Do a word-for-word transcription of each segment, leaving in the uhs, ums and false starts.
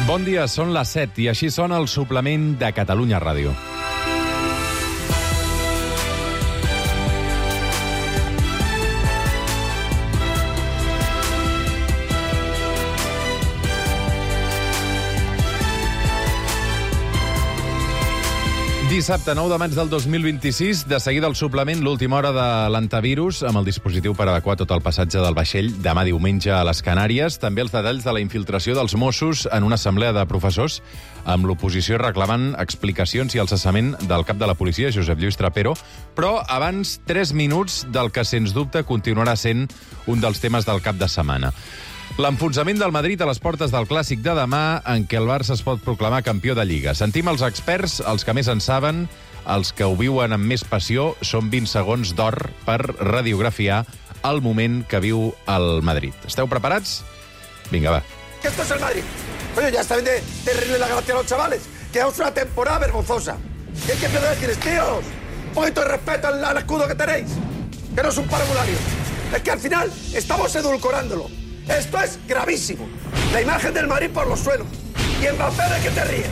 Bon dia, són les set i així sona el suplement de Catalunya Ràdio. Dissabte, nou de maig del dos mil vint-i-sis, de seguida el suplement, l'última hora de l'antivirus, amb el dispositiu per adequar tot el passatge del vaixell demà diumenge a les Canàries. També els detalls de la infiltració dels Mossos en una assemblea de professors, amb l'oposició reclamant explicacions i el cessament del cap de la policia, Josep Lluís Trapero. Però abans, tres minuts del que, sens dubte, continuarà sent un dels temes del cap de setmana. L'enfonsament del Madrid a les portes del Clàssic de demà, en què el Barça es pot proclamar campió de Lliga. Sentim els experts, els que més en saben, els que ho viuen amb més passió. Són vint segons d'or per radiografiar el moment que viu el Madrid. Esteu preparats? Vinga, va. Esto es el Madrid. Oye, ya está bien de, de reírle la gracia a los chavales. Que es una temporada vergonzosa. ¿Qué hay que decir, tíos? Un poquito de respeto al, al escudo que tenéis. Que no es un parvulario. Es que al final estamos edulcorándolo. Esto es gravísimo. La imagen del Madrid por los suelos. Y Mbappé, ¿de qué te ríes?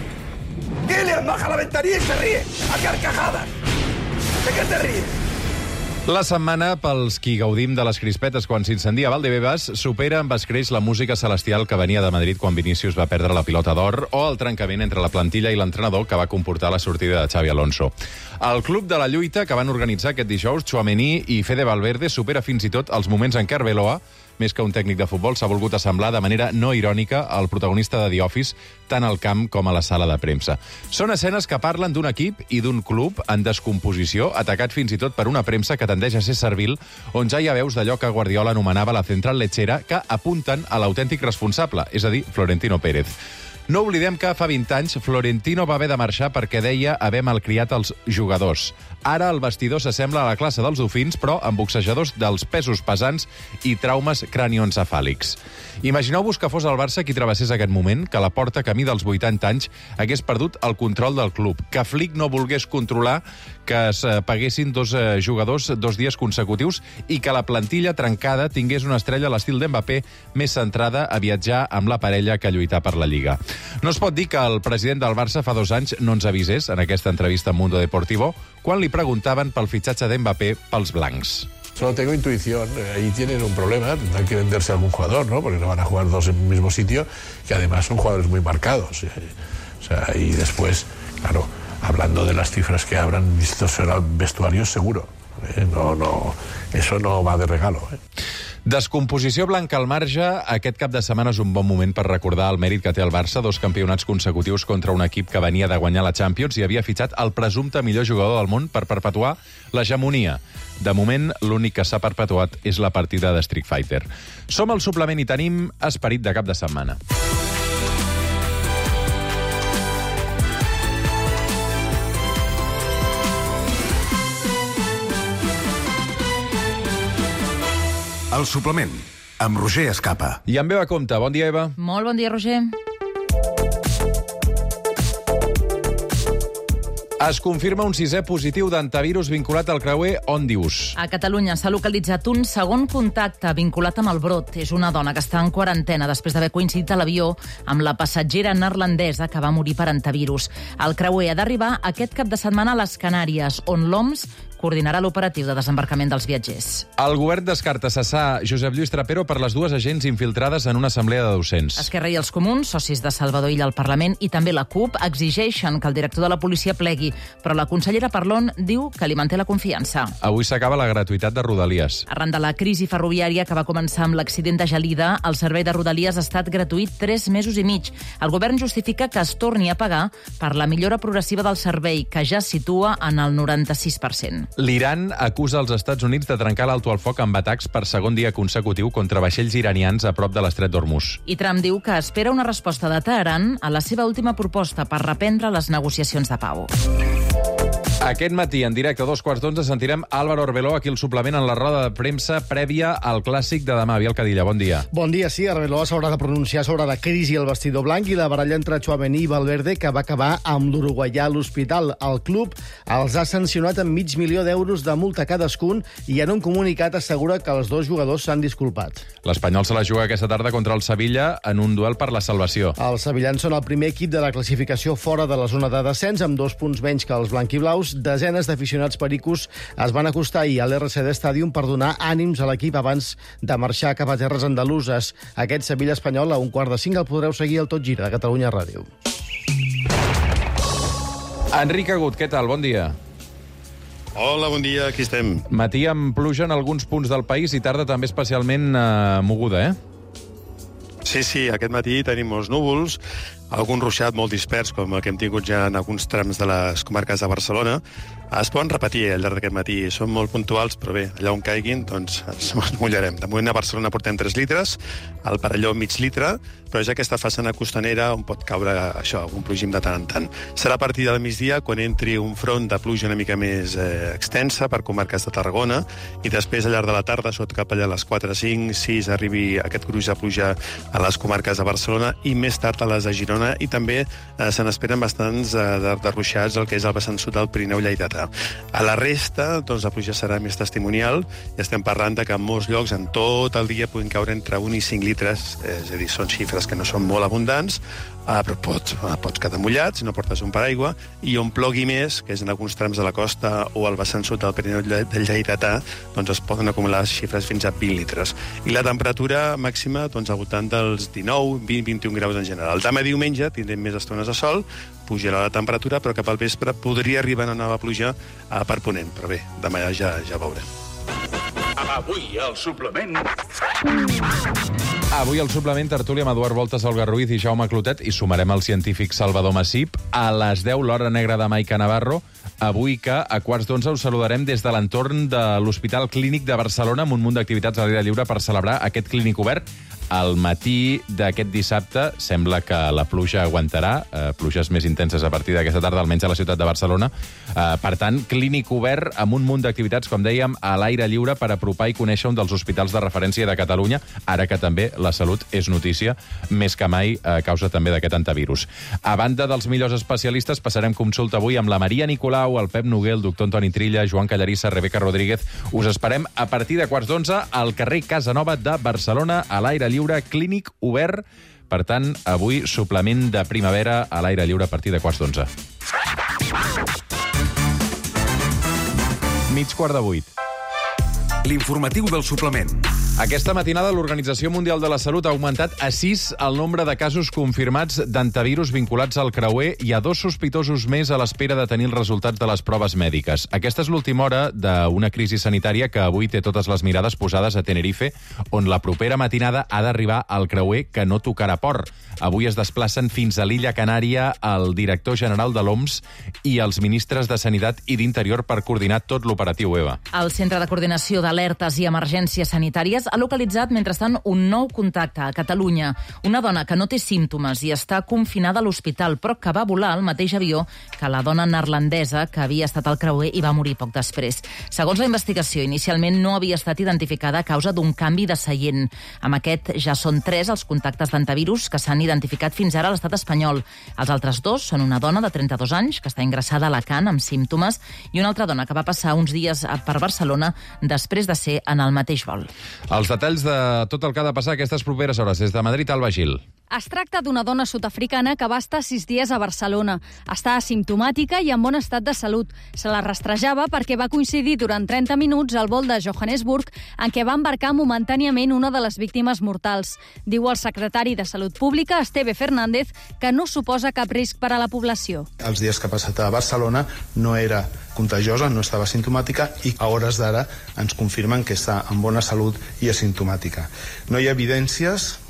Kylian baja la ventanilla y se ríe. A carcajadas. ¿De qué te ríes? La setmana, pels qui gaudim de les crispetes quan s'incendia Valdebebas, supera amb escreix la música celestial que venia de Madrid quan Vinícius va perdre la pilota d'or o el trencament entre la plantilla i l'entrenador que va comportar la sortida de Xavi Alonso. El club de la lluita que van organitzar aquest dijous, Tchouaméni i Fede Valverde, supera fins i tot els moments en què Arbeloa, més que un tècnic de futbol, s'ha volgut assemblar de manera no irònica al protagonista de The Office, tant al camp com a la sala de premsa. Són escenes que parlen d'un equip i d'un club en descomposició, atacat fins i tot per una premsa que tendeix a ser servil, on ja hi ha veus d'allò que Guardiola anomenava la central lechera, que apunten a l'autèntic responsable, és a dir, Florentino Pérez. No oblidem que fa vint anys Florentino va haver de marxar perquè deia haver malcriat els jugadors. Ara el vestidor s'assembla a la classe dels dofins, però amb boxejadors dels pesos pesants i traumes cranioencefàlics. Imagineu-vos que fos el Barça qui travessés aquest moment, que la Porta, camí dels vuitanta anys, hagués perdut el control del club, que Flick no volgués controlar que es paguessin dos eh, jugadors dos dies consecutius i que la plantilla trencada tingués una estrella a l'estil d'Mbappé més centrada a viatjar amb la parella que lluitar per la Lliga. No es pot dir que el president del Barça fa dos anys no ens avisés en aquesta entrevista amb Mundo Deportivo quan li preguntaven pel fitxatge d'Mbappé pels blancs. Solo tengo intuición, ahí tienen un problema, tendrán que venderse a algún jugador, ¿no? Porque no van a jugar dos en el mismo sitio, que además son jugadores muy marcados. O sea, y después, claro, hablando de las cifras que habrán visto será vestuarios seguro. ¿eh? No, no, eso no va de regalo. ¿eh? Descomposició blanca al marge, aquest cap de setmana és un bon moment per recordar el mèrit que té el Barça, dos campionats consecutius contra un equip que venia de guanyar la Champions i havia fitxat el presumpte millor jugador del món per perpetuar l'hegemonia. De moment, l'únic que s'ha perpetuat és la partida de Street Fighter. Som al suplement i tenim esperit de cap de setmana. El suplement, amb Roger Escapa. I amb Eva Compte. Bon dia, Eva. Molt bon dia, Roger. Es confirma un sisè positiu d'antivirus vinculat al creuer Òndius. A Catalunya s'ha localitzat un segon contacte vinculat amb el brot. És una dona que està en quarantena després d'haver coincidit a l'avió amb la passatgera neerlandesa que va morir per antivirus. El creuer ha d'arribar aquest cap de setmana a les Canàries, on l'O M S coordinarà l'operatiu de desembarcament dels viatgers. El govern descarta cessar Josep Lluís Trapero per les dues agents infiltrades en una assemblea de docents. Esquerra i els Comuns, socis de Salvador Illa al Parlament, i també la CUP exigeixen que el director de la policia plegui, però la consellera Parlon diu que li manté la confiança. Avui s'acaba la gratuïtat de Rodalies. Arran de la crisi ferroviària que va començar amb l'accident de Gelida, el servei de Rodalies ha estat gratuït tres mesos i mig. El govern justifica que es torni a pagar per la millora progressiva del servei, que ja es situa en el noranta-sis per cent. L'Iran acusa els Estats Units de trencar l'alto al foc amb atacs per segon dia consecutiu contra vaixells iranians a prop de l'estret d'Hormuz. I Trump diu que espera una resposta de Teheran a la seva última proposta per reprendre les negociacions de pau. Aquest matí, en directe a dos quarts d'onze, sentirem Álvaro Arbeloa aquí al suplement en la roda de premsa prèvia al Clàssic de demà. Biel Cadilla, bon dia. Bon dia, sí. Arbeloa s'haurà de pronunciar sobre la crisi al vestidor blanc i la baralla entre Tchouaméni i Valverde, que va acabar amb l'uruguaià a l'hospital. El club els ha sancionat amb mig milió d'euros de multa cadascun i en un comunicat assegura que els dos jugadors s'han disculpat. L'Espanyol se la juga aquesta tarda contra el Sevilla en un duel per la salvació. Els sevillans són el primer equip de la classificació fora de la zona de descens, amb dos punts menys que els blanquiblaus. Desenes d'aficionats pericos es van acostar ahir a l'R C D Stadium per donar ànims a l'equip abans de marxar cap a terres andaluses. Aquest Sevilla-Espanyol a un quart de cinc el podreu seguir al Tot Gira de Catalunya Ràdio. Enric Agut, què tal? Bon dia. Hola, bon dia, aquí estem. Matí amb pluja en alguns punts del país i tarda també especialment eh, moguda, eh? Sí, sí, aquest matí tenim molts núvols, algun ruixat molt dispers, com el que hem tingut ja en alguns trams de les comarques de Barcelona. Es poden repetir al llarg d'aquest matí. Són molt puntuals, però bé, allà on caiguin, doncs ens mullarem. De moment a Barcelona portem tres litres, al Parelló mig litre, però és aquesta façana costanera on pot caure això, un plogim de tant en tant. Serà a partir del migdia quan entri un front de pluja una mica més eh, extensa per comarques de Tarragona i després al llarg de la tarda, sota cap allà a les quatre, cinc, sis, arribi aquest gruix de pluja a les comarques de Barcelona i més tard a les de Girona i també eh, se n'esperen bastants eh, de, de ruixats el que és el vessant sud del Pirineu lleidatà. A la resta, doncs, la pluja serà més testimonial i estem parlant de que en molts llocs en tot el dia puguin caure entre un i cinc litres, és a dir, són xifres que no són molt abundants, eh, però pots, eh, pots quedar mullat si no portes un paraigua, i on plogui més, que és en alguns trams de la costa o al vessant sud del Pirineu del lleidatà, doncs es poden acumular xifres fins a vint litres. I la temperatura màxima, doncs, al voltant dels dinou, vint, vint i un graus en general. Demà diumenge tindrem més estones de sol, pujarà la temperatura, però cap al vespre podria arribar una nova pluja eh, per ponent. Però bé, demà ja, ja veurem. Avui al suplement... Avui al suplement tertúlia amb Eduard Voltes, Olga Ruiz i Jaume Clotet i sumarem el científic Salvador Massip. A les deu, l'hora negra de Maica Navarro. Avui que a quarts d'onze us saludarem des de l'entorn de l'Hospital Clínic de Barcelona amb un munt d'activitats a l'aire lliure per celebrar aquest clínic obert. Al matí d'aquest dissabte sembla que la pluja aguantarà, eh, pluges més intenses a partir d'aquesta tarda, almenys a la ciutat de Barcelona. Eh, per tant, clínic obert amb un munt d'activitats, com dèiem, a l'aire lliure per apropar i conèixer un dels hospitals de referència de Catalunya, ara que també la salut és notícia, més que mai a causa també d'aquest antivirus. A banda dels millors especialistes, passarem consulta avui amb la Maria Nicolau, el Pep Noguer, el doctor Antoni Trilla, Joan Callarissa, Rebeca Rodríguez. Us esperem a partir de quarts d'onze al carrer Casanova de Barcelona, a l'aire lliure, clínic obert. Per tant, avui suplement de primavera a l'aire lliure a partir de quarts d'onze. Mig quart de vuit. L'informatiu del suplement. Aquesta matinada l'Organització Mundial de la Salut ha augmentat a sis el nombre de casos confirmats d'antivirus vinculats al creuer i a dos sospitosos més a l'espera de tenir els resultats de les proves mèdiques. Aquesta és l'última hora d'una crisi sanitària que avui té totes les mirades posades a Tenerife, on la propera matinada ha d'arribar al creuer que no tocarà port. Avui es desplacen fins a l'illa Canària el director general de l'O M S i els ministres de Sanitat i d'Interior per coordinar tot l'operatiu, Eva. El Centre de Coordinació d'Alertes i Emergències Sanitàries ha localitzat, mentrestant, un nou contacte a Catalunya. Una dona que no té símptomes i està confinada a l'hospital, però que va volar al mateix avió que la dona neerlandesa que havia estat al creuer i va morir poc després. Segons la investigació, inicialment no havia estat identificada a causa d'un canvi de seient. Amb aquest ja són tres els contactes d'antivirus que s'han identificat fins ara a l'estat espanyol. Els altres dos són una dona de trenta-dos anys que està ingressada a Alacant amb símptomes i una altra dona que va passar uns dies per Barcelona després de ser en el mateix vol. Els detalls de tot el que ha de passar aquestes properes hores. Des de Madrid, Alba Gil. Es tracta d'una dona sud-africana que va estar sis dies a Barcelona. Està asimptomàtica i en bon estat de salut. Se la rastrejava perquè va coincidir durant trenta minuts al vol de Johannesburg en què va embarcar momentàniament una de les víctimes mortals. Diu el secretari de Salut Pública, Esteve Fernández, que no suposa cap risc per a la població. Els dies que ha passat a Barcelona no era contagiosa, no estava asimptomàtica i a hores d'ara ens confirmen que està en bona salut i asimptomàtica. No hi ha evidències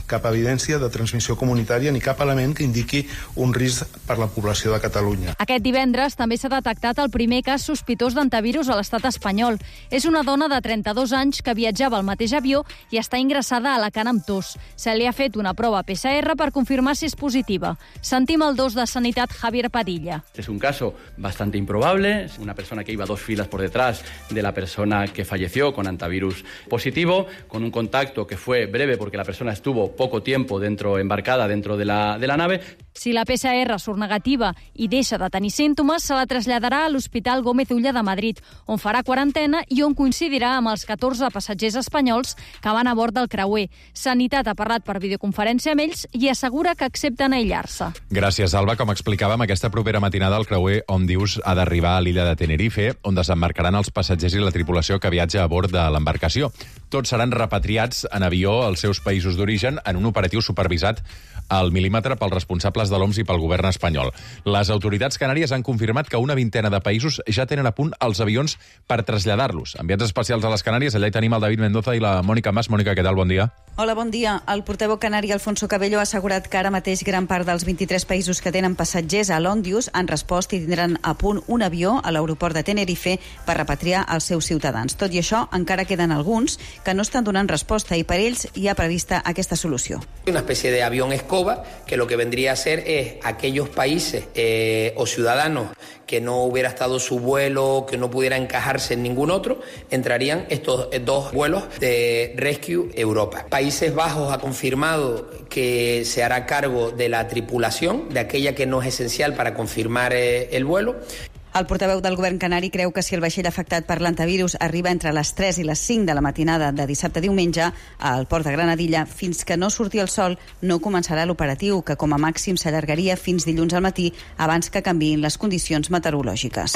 cap evidència de transmissió comunitària ni cap element que indiqui un risc per la població de Catalunya. Aquest divendres també s'ha detectat el primer cas sospitós d'antivirus a l'estat espanyol. És una dona de trenta-dos anys que viatjava al mateix avió i està ingressada a Alacant amb tos. Se li ha fet una prova P C R per confirmar si és positiva. Sentim el dos de Sanitat, Javier Padilla. Es un caso bastante improbable, una persona que iba dos filas por detrás de la persona que falleció con antivirus positivo, con un contacto que fue breve porque la persona estuvo poco tiempo dentro, embarcada dentro de la, de la nave. Si la P C R surt negativa i deixa de tenir símptomes, se la traslladarà a l'Hospital Gómez Ulla de Madrid, on farà quarantena i on coincidirà amb els catorze passatgers espanyols que van a bord del creuer. Sanitat ha parlat per videoconferència amb ells i assegura que accepten aïllar-se. Gràcies, Alba. Com explicàvem, aquesta propera matinada el creuer Òmnius ha d'arribar a l'illa de Tenerife, on desembarcaran els passatgers i la tripulació que viatja a bord de l'embarcació. Tots seran repatriats en avió als seus països d'origen en un operatiu supervisat al mil·límetre pels responsables de l'O M S i pel govern espanyol. Les autoritats canàries han confirmat que una vintena de països ja tenen a punt els avions per traslladar-los. Enviats especials a les Canàries, allà hi tenim el David Mendoza i la Mònica Mas. Mònica, què tal? Bon dia. Hola, bon dia. El portaveu canari Alfonso Cabello ha assegurat que ara mateix gran part dels vint-i-tres països que tenen passatgers a l'Òmnius han respost i tindran a punt un avió a l'aeroport de Tenerife per repatriar els seus ciutadans. Tot i això, encara queden alguns que no estan donant resposta i per ells hi ha prevista aquesta solució. Una especie de avión escoba que lo que vendría a ser es aquellos países eh, o ciudadanos que no hubiera estado su vuelo, que no pudiera encajarse en ningún otro, entrarían estos dos vuelos de Rescue Europa. Países Bajos ha confirmado que se hará cargo de la tripulación, de aquella que no es esencial para confirmar eh, el vuelo. El portaveu del govern canari creu que si el vaixell afectat per l'antivirus arriba entre les tres i les cinc de la matinada de dissabte a diumenge al port de Granadilla, fins que no surti el sol no començarà l'operatiu, que com a màxim s'allargaria fins dilluns al matí abans que canviïn les condicions meteorològiques.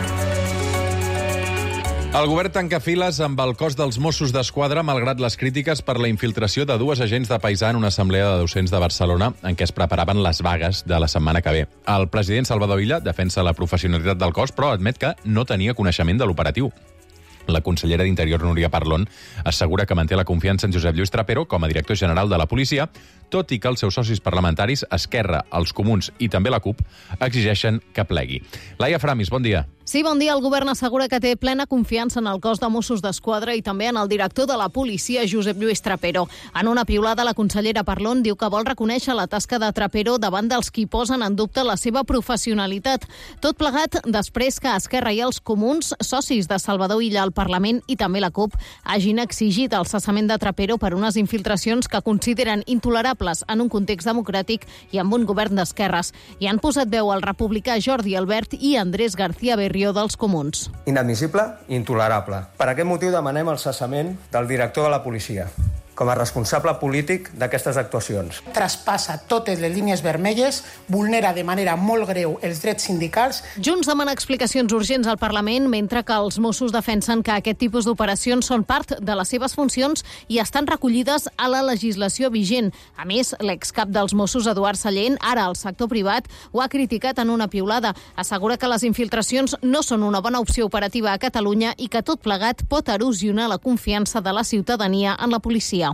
El govern tanca files amb el cos dels Mossos d'Esquadra malgrat les crítiques per la infiltració de dues agents de paisà en una assemblea de docents de Barcelona en què es preparaven les vagues de la setmana que ve. El president Salvador Illa defensa la professionalitat del cos, però admet que no tenia coneixement de l'operatiu. La consellera d'Interior, Núria Parlon, assegura que manté la confiança en Josep Lluís Trapero com a director general de la policia, tot i que els seus socis parlamentaris, Esquerra, els Comuns i també la CUP, exigeixen que plegui. Laia Framis, bon dia. Sí, bon dia. El govern assegura que té plena confiança en el cos de Mossos d'Esquadra i també en el director de la policia, Josep Lluís Trapero. En una piulada, la consellera Parlon diu que vol reconèixer la tasca de Trapero davant dels qui posen en dubte la seva professionalitat. Tot plegat després que Esquerra i els Comuns, socis de Salvador Illa al Parlament i també la CUP, hagin exigit el cessament de Trapero per unes infiltracions que consideren intolerables en un context democràtic i amb un govern d'esquerres. I han posat veu al republicà Jordi Albert i Andrés García Berrió dels Comuns. Inadmissible i intolerable. Per aquest motiu demanem el cessament del director de la policia com a responsable polític d'aquestes actuacions. Traspassa totes les línies vermelles, vulnera de manera molt greu els drets sindicals. Junts demana explicacions urgents al Parlament, mentre que els Mossos defensen que aquest tipus d'operacions són part de les seves funcions i estan recollides a la legislació vigent. A més, l'excap dels Mossos, Eduard Sallent, ara al sector privat, ho ha criticat en una piulada. Assegura que les infiltracions no són una bona opció operativa a Catalunya i que tot plegat pot erosionar la confiança de la ciutadania en la policia.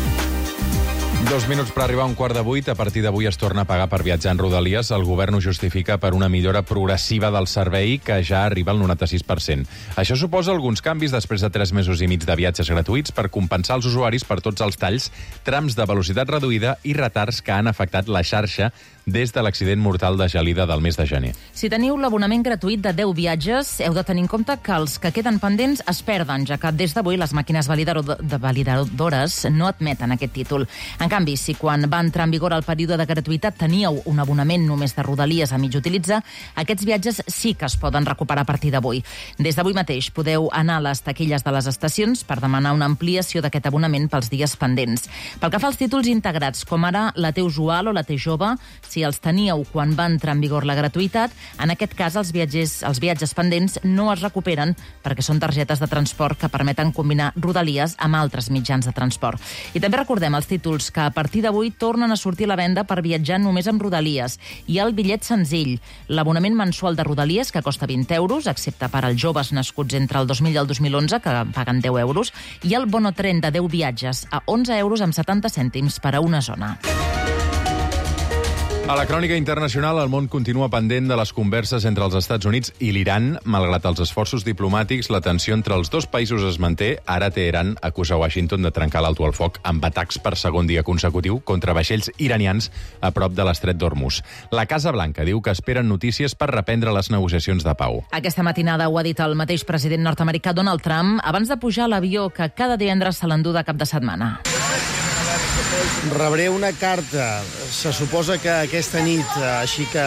Dos minuts per arribar a un quart de vuit. A partir d'avui es torna a pagar per viatjar en Rodalies. El govern ho justifica per una millora progressiva del servei que ja arriba al noranta-sis per cent. Això suposa alguns canvis després de tres mesos i mig de viatges gratuïts per compensar els usuaris per tots els talls, trams de velocitat reduïda i retards que han afectat la xarxa des de l'accident mortal de Gelida del mes de gener. Si teniu l'abonament gratuït de deu viatges, heu de tenir en compte que els que queden pendents es perden, ja que des d'avui les màquines de validadores no admeten aquest títol. En canvi, si quan va entrar en vigor el període de gratuïtat teníeu un abonament només de Rodalies a mig utilitzar, aquests viatges sí que es poden recuperar a partir d'avui. Des d'avui mateix podeu anar a les taquilles de les estacions per demanar una ampliació d'aquest abonament pels dies pendents. Pel que fa als títols integrats, com ara la T usual o la T jove, si els teníeu quan va entrar en vigor la gratuïtat, en aquest cas els viatgers, els viatges pendents no es recuperen perquè són targetes de transport que permeten combinar Rodalies amb altres mitjans de transport. I també recordem els títols que que a partir d'avui tornen a sortir a la venda per viatjar només amb Rodalies. Hi ha el bitllet senzill, l'abonament mensual de Rodalies, que costa vint euros, excepte per als joves nascuts entre el dos mil i el dos mil onze, que paguen deu euros, i el bonotren de deu viatges, a onze euros amb setanta cèntims per a una zona. A la crònica internacional, el món continua pendent de les converses entre els Estats Units i l'Iran. Malgrat els esforços diplomàtics, la tensió entre els dos països es manté. Ara Teheran acusa Washington de trencar l'alto al foc amb atacs per segon dia consecutiu contra vaixells iranians a prop de l'estret d'Hormuz. La Casa Blanca diu que esperen notícies per reprendre les negociacions de pau. Aquesta matinada ho ha dit el mateix president nord-americà Donald Trump abans de pujar a l'avió que cada divendres se l'endú de cap de setmana. Rebré una carta, se suposa que aquesta nit, així que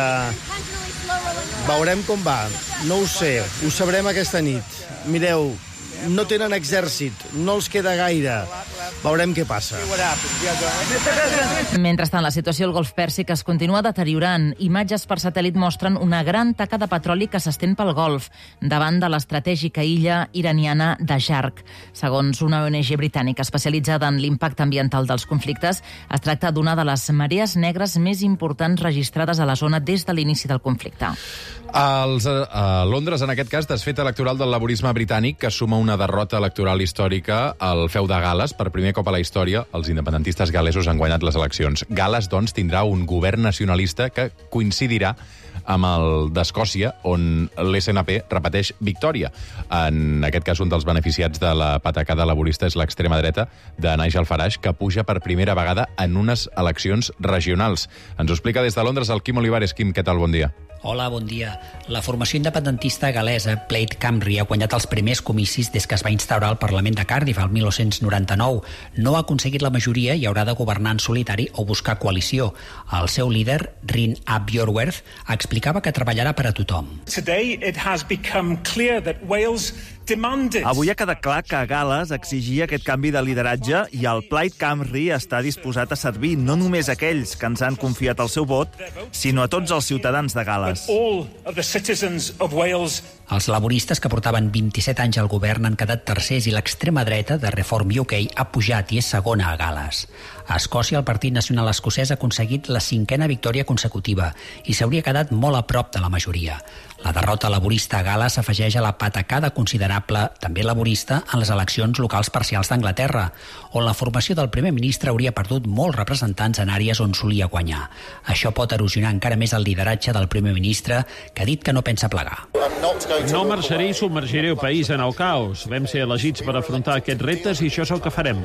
veurem com va. No ho sé, ho sabrem aquesta nit. Mireu, no tenen exèrcit, no els queda gaire. Veurem què passa. Mentrestant, la situació al Golf Pèrsic es continua deteriorant. Imatges per satèl·lit mostren una gran taca de petroli que s'estén pel Golf, davant de l'estratègica illa iraniana de Jarq. Segons una O N G britànica especialitzada en l'impacte ambiental dels conflictes, es tracta d'una de les marees negres més importants registrades a la zona des de l'inici del conflicte. Els, a Londres, en aquest cas, desfet electoral del laborisme britànic, que suma una derrota electoral històrica al feu de Gal·les. Per primer cop a la història, els independentistes gal·lesos han guanyat les eleccions. Gal·les, doncs, tindrà un govern nacionalista que coincidirà amb el d'Escòcia, on l'S N P repeteix victòria. En aquest cas, un dels beneficiats de la patacada laborista és l'extrema dreta de Nigel Farage, que puja per primera vegada en unes eleccions regionals. Ens ho explica des de Londres el Quim Olivares. Quim, què tal? Bon dia. Hola, bon dia. La formació independentista gal·lesa Plaid Cymru ha guanyat els primers comicis des que es va instaurar al Parlament de Cardiff el mil nou-cents noranta-nou. No ha aconseguit la majoria i haurà de governar en solitari o buscar coalició. El seu líder, Rhyn ap Iorwerth, explicava que treballarà per a tothom. Today it has become clear that Wales demanded. Avui ha quedat clar que Gal·les exigia aquest canvi de lideratge i el Plaid Cymru està disposat a servir no només aquells que ens han confiat el seu vot, sinó a tots els ciutadans de Gal·les. All of the citizens of Wales. Els laboristes, que portaven vint-i-set anys al govern, han quedat tercers i l'extrema dreta de Reform U K ha pujat i és segona a Gal·les. A Escòcia, el Partit Nacional Escocès ha aconseguit la cinquena victòria consecutiva i s'hauria quedat molt a prop de la majoria. La derrota laborista a Gal·les s'afegeix a la patacada considerable, també laborista, en les eleccions locals parcials d'Anglaterra, on la formació del primer ministre hauria perdut molts representants en àrees on solia guanyar. Això pot erosionar encara més el lideratge del primer ministre, que ha dit que no pensa plegar. No marxaré i submergiré el país en el caos. Vam ser elegits per afrontar aquests reptes i això és el que farem.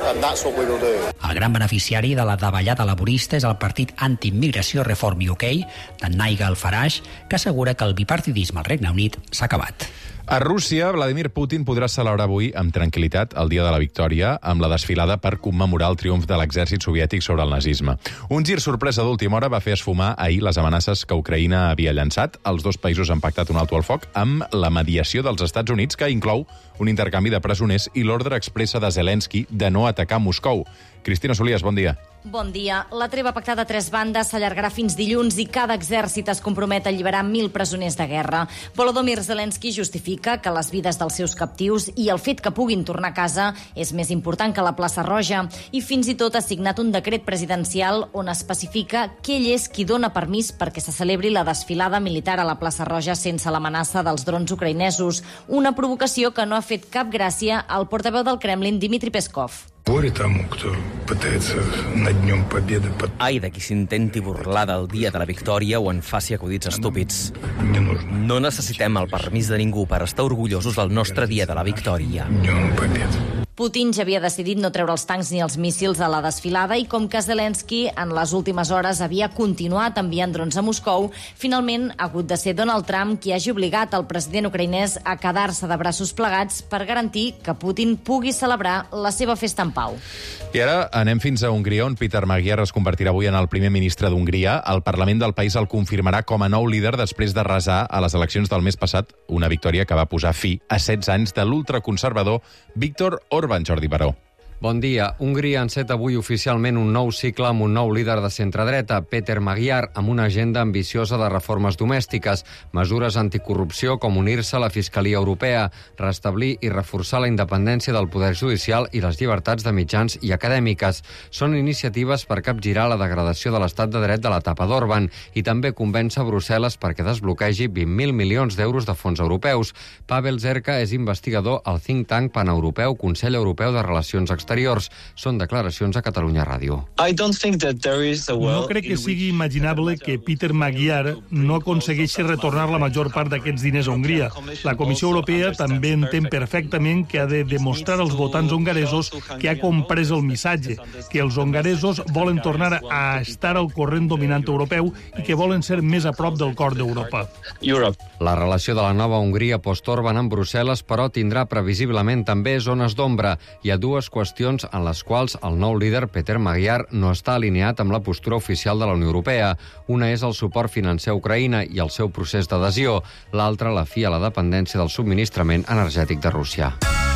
El gran beneficiari de la davallada laborista és el partit anti-immigració Reform U K, de Nigel Farage, que assegura que el bipartidisme al Regne Unit s'ha acabat. A Rússia, Vladimir Putin podrà celebrar avui amb tranquil·litat el dia de la victòria amb la desfilada per commemorar el triomf de l'exèrcit soviètic sobre el nazisme. Un gir sorpresa d'última hora va fer esfumar ahir les amenaces que Ucraïna havia llançat. Els dos països han pactat un alto al foc amb la mediació dels Estats Units, que inclou un intercanvi de presoners i l'ordre expressa de Zelensky de no atacar Moscou. Cristina Solies, bon dia. Bon dia. La treva pactada a tres bandes s'allargarà fins dilluns i cada exèrcit es compromet a alliberar mil presoners de guerra. Volodymyr Zelensky justifica que les vides dels seus captius i el fet que puguin tornar a casa és més important que la plaça Roja, i fins i tot ha signat un decret presidencial on especifica que ell és qui dona permís perquè se celebri la desfilada militar a la plaça Roja sense l'amenaça dels drons ucraïnesos, una provocació que no ha fet cap gràcia al portaveu del Kremlin, Dmitry Peskov. Ai de qui s'intenti burlar del dia de la victòria o en faci acudits estúpids. No necessitem el permís de ningú per estar orgullosos del nostre dia de la victòria. Putin ja havia decidit no treure els tancs ni els míssils a la desfilada i com que Zelensky en les últimes hores havia continuat enviant drons a Moscou, finalment ha hagut de ser Donald Trump qui hagi obligat el president ucraïnès a quedar-se de braços plegats per garantir que Putin pugui celebrar la seva festa en pau. I ara anem fins a Hongria, on Peter Magyar es convertirà avui en el primer ministre d'Hongria. El Parlament del país el confirmarà com a nou líder després de resar a les eleccions del mes passat una victòria que va posar fi a setze anys de l'ultraconservador Viktor Orbán. Jordi Baró. Bon dia. Hongria enceta avui oficialment un nou cicle amb un nou líder de centredreta, Peter Magyar, amb una agenda ambiciosa de reformes domèstiques, mesures anticorrupció com unir-se a la Fiscalia Europea, restablir i reforçar la independència del poder judicial i les llibertats de mitjans i acadèmiques. Són iniciatives per capgirar la degradació de l'estat de dret de l'etapa d'Orban i també convèncer Brussel·les perquè desbloquegi vint mil milions d'euros de fons europeus. Pavel Zerka és investigador al think tank paneuropeu Consell Europeu de Relacions Exteriors. Exteriors. Són declaracions a Catalunya Ràdio. No crec que sigui imaginable que Peter Magyar no aconsegueixi retornar la major part d'aquests diners a Hongria. La Comissió Europea també entén perfectament que ha de demostrar als votants hongaresos que ha comprès el missatge, que els hongaresos volen tornar a estar al corrent dominant europeu i que volen ser més a prop del cor d'Europa. La relació de la nova Hongria post-Orban amb Brussel·les, però, tindrà previsiblement també zones d'ombra. Hi ha dues qüestions en les quals el nou líder, Peter Magyar, no està alineat amb la postura oficial de la Unió Europea. Una és el suport financer a Ucraïna i el seu procés d'adhesió. L'altra, la fi a la dependència del subministrament energètic de Rússia.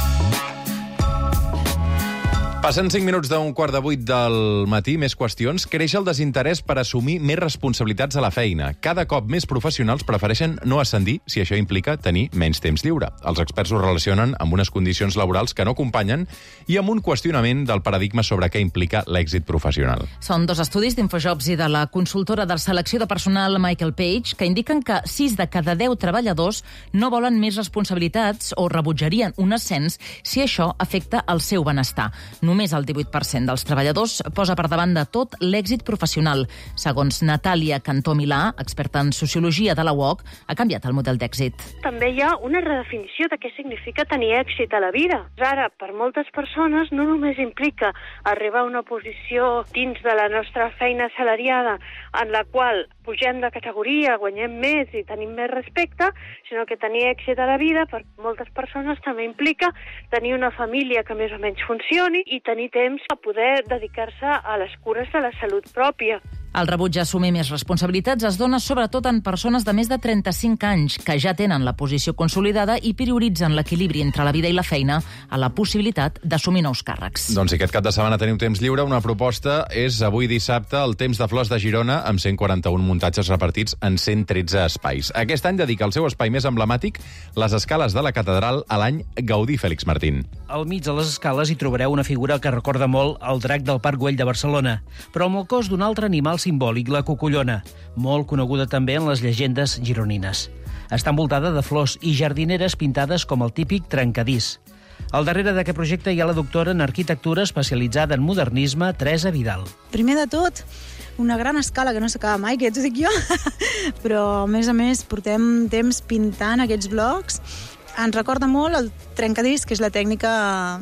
Passen cinc minuts d'un quart de vuit del matí, més qüestions. Creix el desinterès per assumir més responsabilitats a la feina. Cada cop més professionals prefereixen no ascendir si això implica tenir menys temps lliure. Els experts ho relacionen amb unes condicions laborals que no acompanyen i amb un qüestionament del paradigma sobre què implica l'èxit professional. Són dos estudis d'Infojobs i de la consultora de selecció de personal Michael Page que indiquen que sis de cada deu treballadors no volen més responsabilitats o rebutjarien un ascens si això afecta el seu benestar. Només el divuit per cent dels treballadors posa per davant de tot l'èxit professional. Segons Natàlia Cantó-Milà, experta en sociologia de la U O C, ha canviat el model d'èxit. També hi ha una redefinició de què significa tenir èxit a la vida. Ara, per moltes persones, no només implica arribar a una posició dins de la nostra feina assalariada en la qual pugem de categoria, guanyem més i tenim més respecte, sinó que tenir èxit a la vida per moltes persones també implica tenir una família que més o menys funcioni i tenir temps a poder dedicar-se a les cures de la salut pròpia. El rebuig a assumir més responsabilitats es dona sobretot en persones de més de trenta-cinc anys que ja tenen la posició consolidada i prioritzen l'equilibri entre la vida i la feina a la possibilitat d'assumir nous càrrecs. Doncs si aquest cap de setmana teniu temps lliure, una proposta és avui dissabte el Temps de Flors de Girona amb cent quaranta-un muntatges repartits en cent tretze espais. Aquest any dedica el seu espai més emblemàtic, les escales de la catedral, a l'any Gaudí, Fèlix Martín. Al mig de les escales hi trobareu una figura que recorda molt el drac del Parc Güell de Barcelona, però amb el cos d'un altre animal simbòlic, la cocollona, molt coneguda també en les llegendes gironines. Està envoltada de flors i jardineres pintades com el típic trencadís. Al darrere d'aquest projecte hi ha la doctora en arquitectura especialitzada en modernisme, Teresa Vidal. Primer de tot, una gran escala que no s'acaba mai, que ja t'ho dic jo, però a més a més portem temps pintant aquests blocs. Ens recorda molt el trencadís, que és la tècnica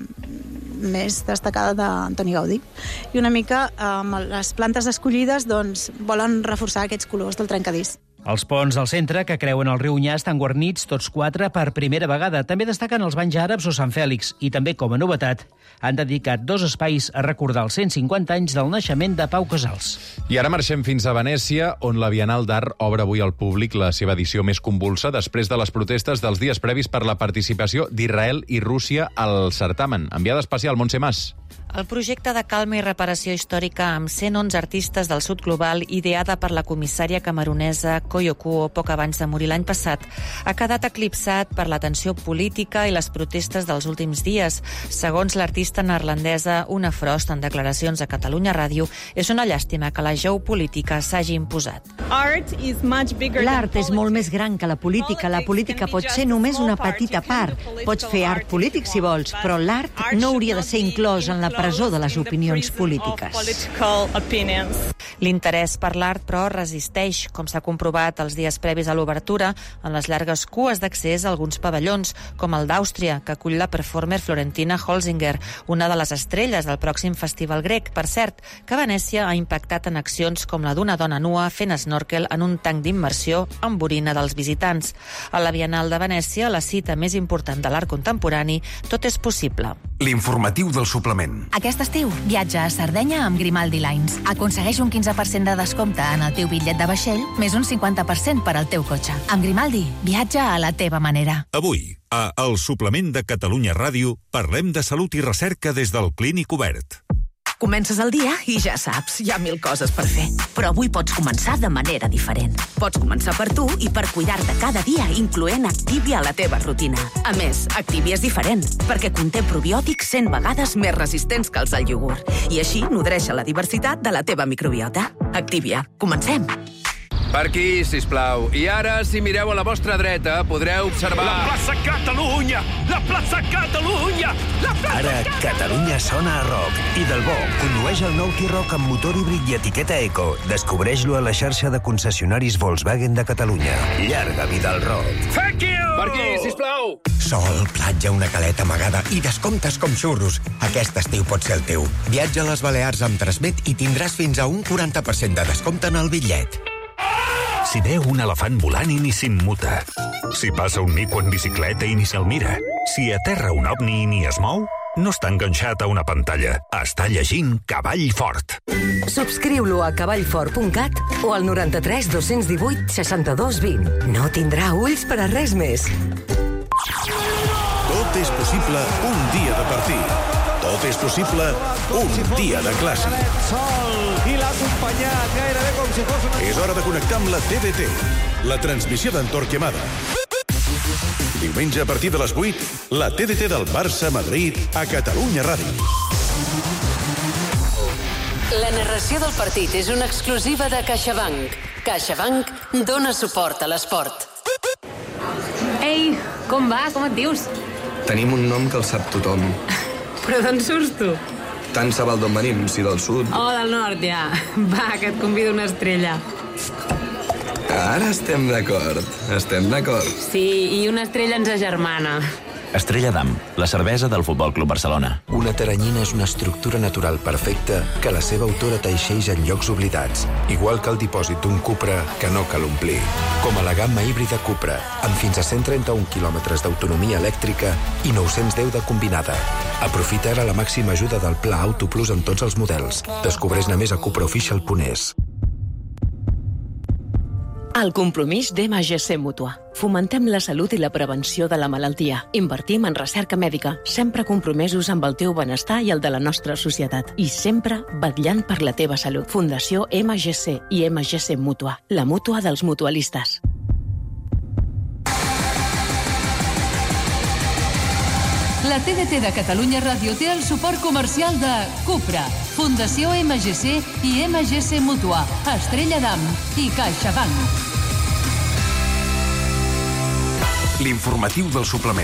més destacada d'Antoni Gaudí. I una mica amb les plantes escollides doncs, volen reforçar aquests colors del trencadís. Els ponts al centre, que creuen el riu Onyar, estan guarnits tots quatre per primera vegada. També destaquen els banys àrabs o Sant Fèlix. I també, com a novetat, han dedicat dos espais a recordar els cent cinquanta anys del naixement de Pau Casals. I ara marxem fins a Venècia, on la Bienal d'Art obre avui al públic la seva edició més convulsa després de les protestes dels dies previs per la participació d'Israel i Rússia al certamen. Enviada especial, Montse Mas. El projecte de calma i reparació històrica amb cent onze artistes del sud global, ideada per la comissària camerunesa Koyo Kuo poc abans de morir l'any passat, ha quedat eclipsat per la tensió política i les protestes dels últims dies. Segons l'artista neerlandesa Una Frost, en declaracions a Catalunya Ràdio, és una llàstima que la geopolítica s'hagi imposat. L'art és molt més gran que la política. La política pot ser només una petita part. Pots fer art polític si vols, però l'art no hauria de ser inclòs en la presó de les opinions polítiques. L'interès per l'art, però, resisteix, com s'ha comprovat els dies previs a l'obertura, en les llargues cues d'accés a alguns pavellons, com el d'Àustria, que acull la performer Florentina Holzinger, una de les estrelles del pròxim festival grec. Per cert, que Venècia ha impactat en accions com la d'una dona nua fent snorkel en un tanc d'immersió amb orina dels visitants. A la Bienal de Venècia, la cita més important de l'art contemporani, tot és possible. L'informatiu del suplement. Aquest estiu, viatja a Sardenya amb Grimaldi Lines. Aconsegueix un quinze per cent de descompte en el teu bitllet de vaixell, més un cinquanta per cent per al teu cotxe. Amb Grimaldi, viatja a la teva manera. Avui, a El Suplement de Catalunya Ràdio, parlem de salut i recerca des del Clínic Obert. Comences el dia i ja saps, hi ha mil coses per fer. Però avui pots començar de manera diferent. Pots començar per tu i per cuidar-te cada dia, incloent Activia a la teva rutina. A més, Activia és diferent, perquè conté probiòtics cent vegades més resistents que els del iogurt. I així nodreix la diversitat de la teva microbiota. Activia. Comencem! Per aquí, sisplau. I ara, si mireu a la vostra dreta, podreu observar... La plaça Catalunya! La plaça Catalunya! La plaça Ara, Catalunya sona a rock. I del bo, condueix el nou T-Roc amb motor híbrid i etiqueta Eco. Descobreix-lo a la xarxa de concessionaris Volkswagen de Catalunya. Llarga vida al rock. Thank you! Per aquí, sisplau! Sol, platja, una caleta amagada i descomptes com xurros. Aquest estiu pot ser el teu. Viatja a les Balears amb Transmet i tindràs fins a un quaranta per cent de descompte en el bitllet. Si veu un elefant volant i ni s'immuta. Si passa un mico en bicicleta i ni se'l mira. Si aterra un ovni i ni es mou, no està enganxat a una pantalla. Està llegint Cavall Fort. Subscriu-lo a cavallfort punt cat o al noranta-tres dos-cents divuit seixanta-dos vint. No tindrà ulls per a res més. Tot és possible un dia de partit. Tot és possible un dia de clàssic. I l'ha acompanyat gairebé com si fos una... És hora de connectar amb la T D T, la transmissió d'en Torquemada. Diumenge a partir de les vuit, la T D T del Barça-Madrid a Catalunya Ràdio. La narració del partit és una exclusiva de CaixaBank. CaixaBank dona suport a l'esport. Ei, com va? Com et dius? Tenim un nom que el sap tothom. Però d'on surts tu? Tant se val d'on venim, si del sud. Oh, del nord, ja. Va, que et convido una estrella. Ara estem d'acord, estem d'acord. Sí, i una estrella ens agermana. Estrella d'Am, la cervesa del Futbol Club Barcelona. Una teranyina és una estructura natural perfecta que la seva autora teixeix en llocs oblidats, igual que el dipòsit d'un Cupra que no cal omplir. Com a la gamma híbrida Cupra, amb fins a cent trenta-un quilòmetres d'autonomia elèctrica i nou-cents deu de combinada. Aprofita ara la màxima ajuda del Pla Auto Plus en tots els models. Descobreix-ne més a cupraofficial punt es. El compromís d'M G C Mútua. Fomentem la salut i la prevenció de la malaltia. Invertim en recerca mèdica, sempre compromesos amb el teu benestar i el de la nostra societat. I sempre vetllant per la teva salut. Fundació M G C i M G C Mútua, la mútua dels mutualistes. La T D T de Catalunya Ràdio té el suport comercial de Cupra, Fundació M G C i M G C Mútua, Estrella d'Am i CaixaBank. L'informatiu del suplement.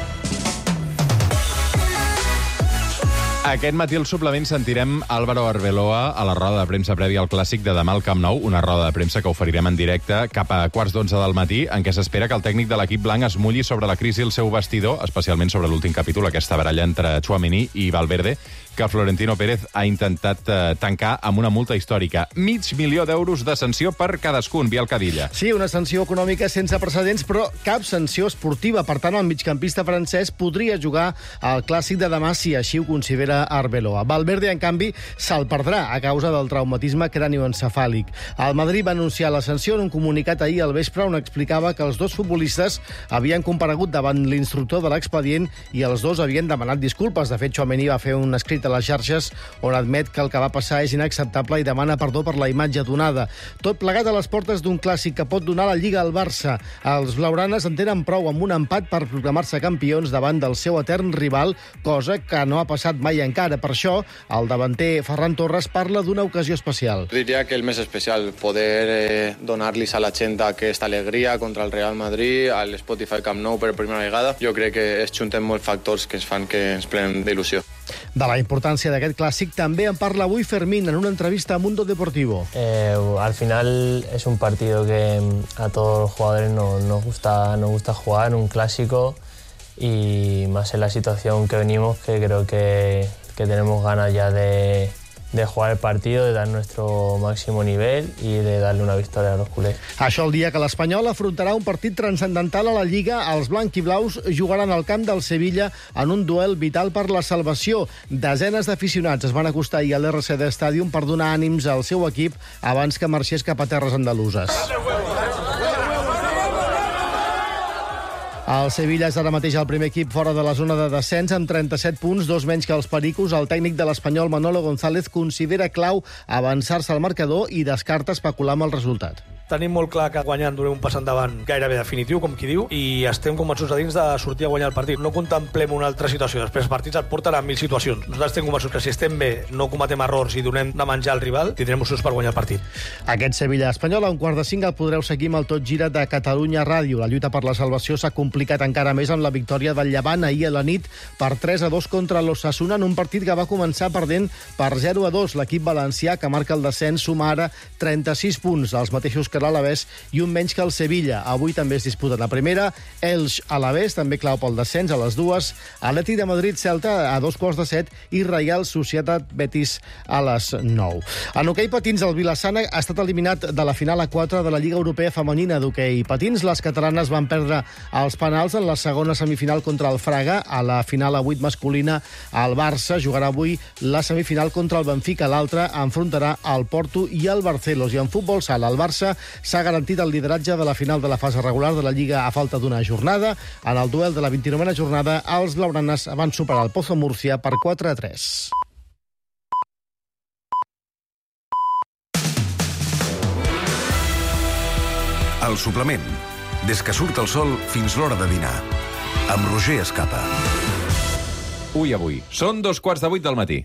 Aquest matí al suplement sentirem Álvaro Arbeloa a la roda de premsa prèvia al Clàssic de demà al Camp Nou, una roda de premsa que oferirem en directe cap a quarts d'onze del matí, en què s'espera que el tècnic de l'equip blanc es mulli sobre la crisi al seu vestidor, especialment sobre l'últim capítol, aquesta baralla entre Tchouaméni i Valverde, que Florentino Pérez ha intentat eh, tancar amb una multa històrica. Mig milió d'euros de sanció per cadascun, Biel Cadilla. Sí, una sanció econòmica sense precedents, però cap sanció esportiva. Per tant, el migcampista francès podria jugar al Clàssic de demà si així ho considera Arbeloa. Valverde, en canvi, se'l perdrà a causa del traumatisme cranioencefàlic. El Madrid va anunciar la sanció en un comunicat ahir al vespre on explicava que els dos futbolistes havien comparegut davant l'instructor de l'expedient i els dos havien demanat disculpes. De fet, Tchouaméni va fer un escrit a les xarxes on admet que el que va passar és inacceptable i demana perdó per la imatge donada. Tot plegat a les portes d'un clàssic que pot donar la Lliga al Barça. Els blaugranes en tenen prou amb un empat per proclamar-se campions davant del seu etern rival, cosa que no ha passat mai encara. Per això, el davanter Ferran Torres parla d'una ocasió especial. Diria que el més especial, poder eh, donar-los a la gent aquesta alegria contra el Real Madrid, al Spotify Camp Nou per primera vegada. Jo crec que es junten molts factors que ens fan que ens plenem d'il·lusió. De la importància d'aquest clàssic també en parla avui Fermín en una entrevista a Mundo Deportivo. Eh, al final es un partido que a todos los jugadores nos, nos, gusta, nos gusta jugar, un clásico, y más en la situación que venimos, que creo que, que tenemos ganas ya de, de jugar el partido, de dar nuestro máximo nivel y de darle una victoria a los culés. Això el dia que l'Espanyol afrontarà un partit transcendental a la Lliga, els blanquiblaus jugaran al camp del Sevilla en un duel vital per la salvació. Desenes d'aficionats es van acostar ahir a l'R C D Stadium per donar ànims al seu equip abans que marxés cap a terres andaluses. El Sevilla és ara mateix el primer equip fora de la zona de descens amb trenta-set punts, dos menys que els Pericos. El tècnic de l'Espanyol, Manolo González, considera clau avançar-se al marcador i descarta especular amb el resultat. Tenim molt clar que guanyant donem un pas endavant gairebé definitiu, com qui diu, i estem convençuts a dins de sortir a guanyar el partit. No contemplem una altra situació. Després els partits et porten a mil situacions. Nosaltres estem convençuts que si estem bé, no cometem errors i donem de menjar al rival, tindrem opcions per guanyar el partit. Aquest Sevilla-Espanyol, a un quart de cinc, el podreu seguir amb el Tot Gira de Catalunya Ràdio. La lluita per la salvació s'ha complicat encara més amb la victòria del Llevant ahir a la nit per tres a dos contra l'Osasuna en un partit que va començar perdent per zero a dos. L'equip valencià, que marca el descens, suma ara trenta-sis punts, els mateixos que l'Alavés i un menys que el Sevilla. Avui també es disputen la primera. Elx-Alavés, també clau pel descens, a les dues. Atlètic de Madrid-Celta a dos quarts de set i Reial Societat-Betis a les nou. En hoquei patins, el Vilassana ha estat eliminat de la final a quatre de la Lliga Europea Femenina d'hoquei patins. Les catalanes van perdre els penals en la segona semifinal contra el Fraga. A la final a vuit masculina, el Barça jugarà avui la semifinal contra el Benfica. L'altra enfrontarà el Porto i el Barcelos. I en futbol sala, el Barça s'ha garantit el lideratge de la final de la fase regular de la Lliga a falta d'una jornada. En el duel de la vint-i-novena jornada, els blaugranes van superar el Pozo Múrcia per quatre a tres. El suplement. Des que surt el sol fins l'hora de dinar. Amb Roger Escapa. Ui, avui. Són dos quarts de vuit del matí.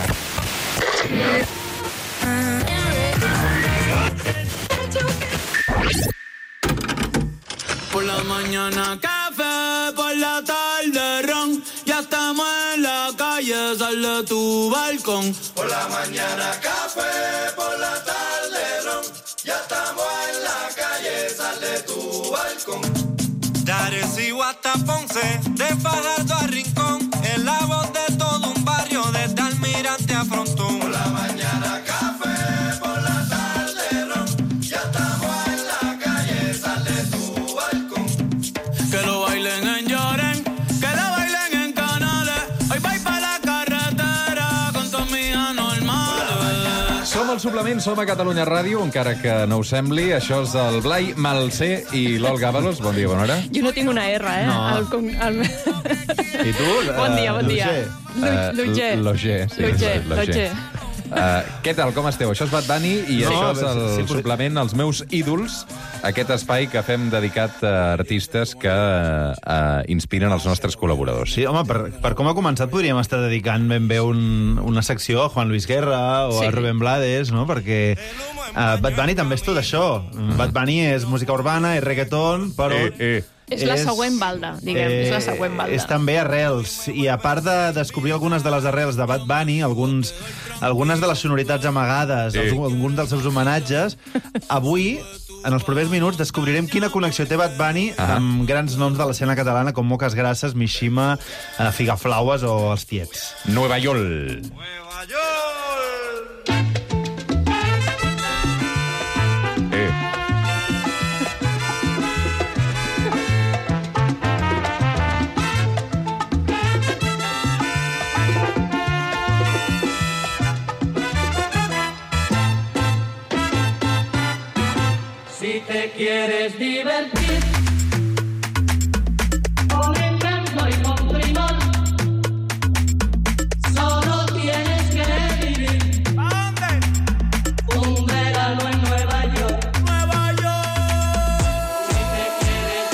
Por la mañana café, por la tarde ron. Ya estamos en la calle, sal de tu balcón. Por la mañana café, por la tarde ron. Ya estamos en la calle, sal de tu balcón. De Arecibo hasta Ponce, de Fajardo a Rincón. Es la voz de todo un barrio, desde Almirante a Frontón. Por la mañana café, por la tarde ron. Ya estamos en la calle, sal de tu balcón. Que lo bailen en Lloren, que lo bailen en Canales. Hoy vais pa' la carretera con tu amiga normal. Som al suplement, som a Catalunya Ràdio, encara que no ho sembli. Això és el Blai Malcer i l'Olga Ábalos. Bon dia, bona hora. Jo no tinc una R, eh? No. El, el... I tu? Bon dia, bon dia. Loger. Loger, sí. Loger, Loger. Uh, què tal, com esteu? Això és Bad Bunny i no, això és el sí, sí, suplement als meus ídols, aquest espai que fem dedicat a artistes que uh, inspiren els nostres col·laboradors. Sí, home, per, per com ha començat podríem estar dedicant ben bé un, una secció a Juan Luis Guerra o sí. a Rubén Blades, no? Perquè uh, Bad Bunny també és tot això. Uh-huh. Bad Bunny és música urbana, és reggaeton, però... Eh, eh. És la següent balda, diguem, eh, és la següent balda. És també arrels, i a part de descobrir algunes de les arrels de Bad Bunny, alguns, algunes de les sonoritats amagades, eh. els, alguns dels seus homenatges, avui, en els propers minuts, descobrirem quina connexió té Bad Bunny ah. amb grans noms de l'escena catalana com Moques Grasses, Mishima, eh, Figaflaues o els Tiets. Nueva York. Nueva York. Eh. Si te quieres divertir, con encanto y con primor, solo tienes que vivir. ¿A dónde? Un verano en Nueva York. Nueva York. Si te quieres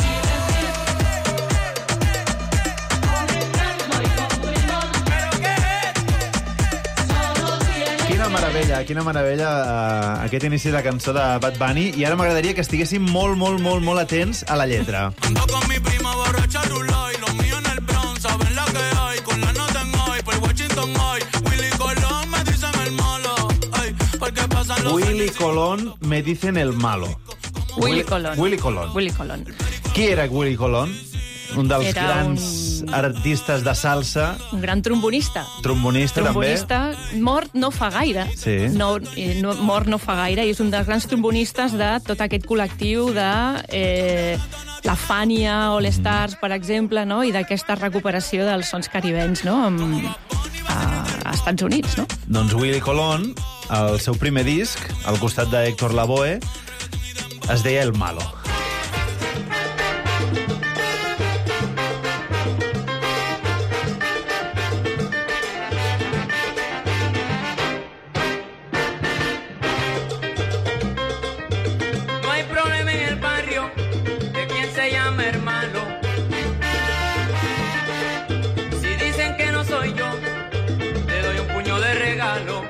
divertir, con encanto y con primor. ¿Pero qué es? Solo tienes Quina meravella, quina meravella uh, aquest inici de cançó de Bad Bunny, i ara m'agradaria que estiguéssim molt, molt, molt, molt atents a la lletra. Ando con mi prima borracha rula y los míos en el Bronx, saben la que hay, con la nota en hoy, por Washington hoy, Willy Colón me dicen el malo, ay, porque pasan los... Willy Colón me dicen el malo. Willy Colón. Willy Colón. Willy Colón. Qui era Willy Colón? un dels Era grans un... artistes de salsa. Un gran trombonista. Trombonista, trombonista també. Mort no fa gaire. Sí. No, no, mort no fa gaire, i és un dels grans trombonistes de tot aquest col·lectiu de eh, la Fania, All Stars, per exemple, no? I d'aquesta recuperació dels sons caribenys, no? Amb, a, a Estats Units, no? Doncs Willy Colón, el seu primer disc, al costat de Héctor Lavoe, es deia El Malo. No hay problema en el barrio de quien se llama hermano. Si dicen que no soy yo, le doy un puño de regalo.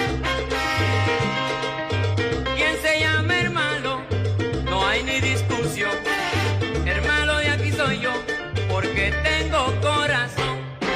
Quien se llama hermano, no hay ni discusión. Hermano de aquí soy yo, porque tengo corazón.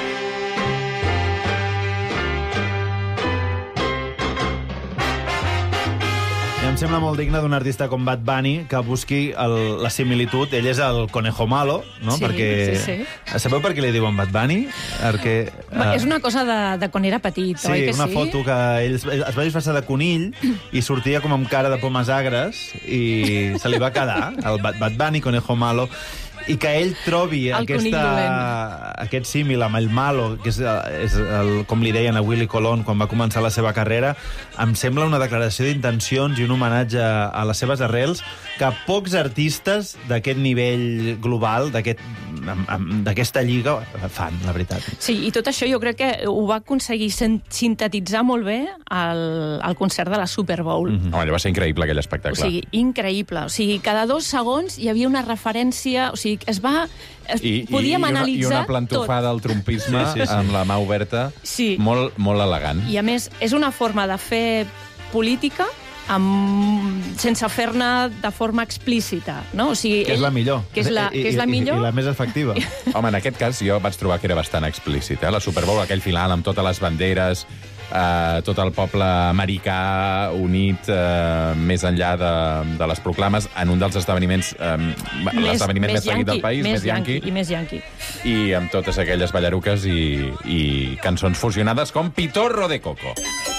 I em sembla molt digne d'un artista com Bad Bunny que busqui el, la similitud. Ell és el conejo malo, no? Sí, perquè... sí, sí. Sabeu per què li diuen Bad Bunny? Perquè, uh... És una cosa de, de quan era petit, sí, oi que una sí? foto que ell es, es va disfressar de conill i sortia com amb cara de pomes agres i se li va quedar el Bad, Bad Bunny, conejo malo. I que ell trobi El aquesta, aquest símil amb el malo, que és, és el, com li deien a Willy Colón quan va començar la seva carrera, em sembla una declaració d'intencions i un homenatge a les seves arrels que pocs artistes d'aquest nivell global, d'aquesta lliga, fan, la veritat. Sí, i tot això jo crec que ho va aconseguir sintetitzar molt bé al, al concert de la Super Bowl. Mm-hmm. Home, allò va ser increïble, aquell espectacle. O sigui, increïble. O sigui, cada dos segons hi havia una referència... O sigui, es va... Es, I, podíem i una, analitzar I una plantofada al trompisme sí, sí, sí. amb la mà oberta, sí. molt, molt elegant. I a més, és una forma de fer política amb... sense fer-ne de forma explícita, no? O sigui, que és ell... la millor. Que és la, I, que és la i, millor. I la més efectiva. Home, en aquest cas jo vaig trobar que era bastant explícit, eh? La Super Bowl, aquell final amb totes les banderes, eh, tot el poble americà unit eh, més enllà de, de les proclames en un dels esdeveniments eh, l'esdeveniment més, més seguit del país, més, més yanqui, i més yanqui. I amb totes aquelles ballaruques i, i cançons fusionades com Pitorro de Coco.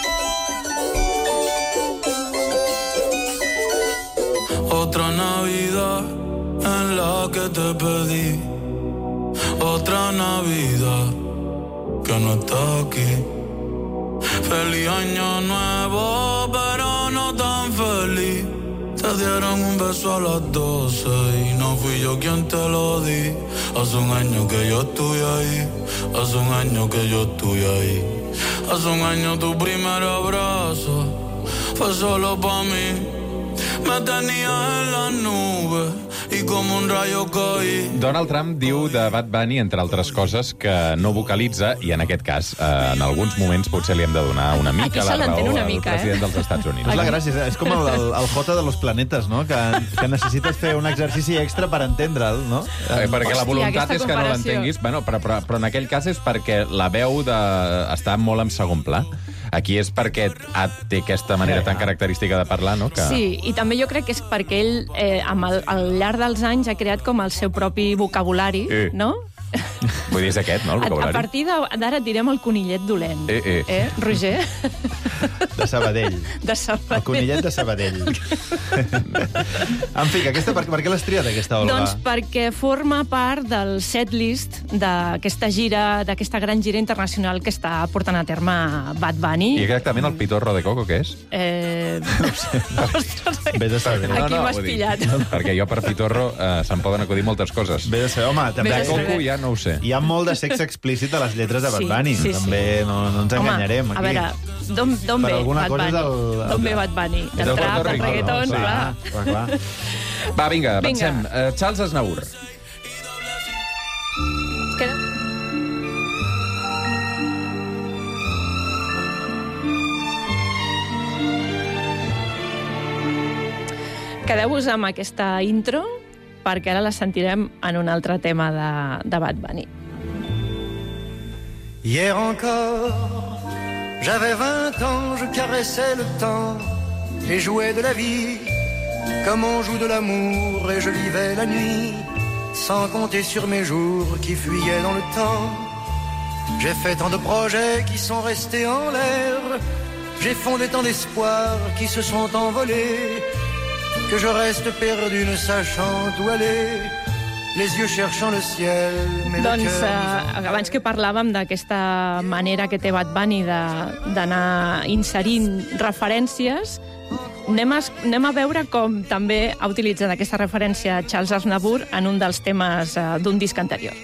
Otra Navidad en la que te pedí. Otra Navidad que no está aquí. Feliz año nuevo, pero no tan feliz. Te dieron un beso a las doce y no fui yo quien te lo di. Hace un año que yo estoy ahí. Hace un año que yo estoy ahí. Hace un año tu primer abrazo fue solo pa' mí. Me tenías en las nubes i com un rayo caí. Donald Trump diu de Bad Bunny, entre altres coses, que no vocalitza, i en aquest cas, eh, en alguns moments potser li hem de donar una mica Aquí la raó una al mica, president eh? dels Estats Units. És la gràcia, és com el, el, el J de los planetes, no? Que, que necessites fer un exercici extra per entendre'l, no? Eh, perquè Hòstia, la voluntat és que no comparació. l'entenguis, bueno, però, però, però en aquell cas és perquè la veu de... està molt en segon pla. Aquí és perquè té aquesta manera tan característica de parlar, no? Que... Sí, i també jo crec que és perquè ell, eh, amb el, al llarg dels anys, ha creat com el seu propi vocabulari, Eh. no? Vull dir, és aquest, no, el A, a vocabulari? partir de- d'ara et direm el conillet dolent. Eh, eh. Eh, Roger? De Sabadell. De Sabadell. El conillet de Sabadell. En fi, que aquesta, per, per què l'has triat, aquesta, Olga? Doncs perquè forma part del setlist d'aquesta gira, d'aquesta gran gira internacional que està portant a terme Bad Bunny. I exactament el Pitorro de Coco, què és? Eh... Ostres, Vés a saber. aquí m'has vull dir, pillat. Perquè jo per Pitorro eh, se'n poden acudir moltes coses. Vés a saber, home, també... Vés a De Coco saber. ja no ho sé. Hi ha molt de sexe explícit a les lletres de Bad Sí, Bunny. sí, sí. També no, no ens enganyarem, Home, aquí. a veure, d'on d'on Per ve alguna Bad cosa és Bunny? el- el- D'on ve Bad Bunny? És Del de trap, Puerto del Rico, reggaeton, no? Sí. clar. Clar, clar. Va, vinga, Vinga. avancem. Uh, Charles Aznavour. Queda... Quedeu-vos amb aquesta intro perquè ara la sentirem en un altre tema de, de Bad Bunny. Hier encore, j'avais vingt ans, je caressais le temps et jouais de la vie comme on joue de l'amour et je vivais la nuit sans compter sur mes jours qui fuyaient dans le temps. J'ai fait tant de projets qui sont restés en l'air. J'ai fondé tant d'espoirs qui se sont envolés, que je reste perdu ne sachant où aller, les yeux cherchant le ciel, mais doncs, le cœur... Eh, abans que parlàvem d'aquesta manera que té Bad Bunny d'anar inserint referències, anem a, anem a veure com també ha utilitzat aquesta referència Charles Aznavour en un dels temes eh, d'un disc anterior.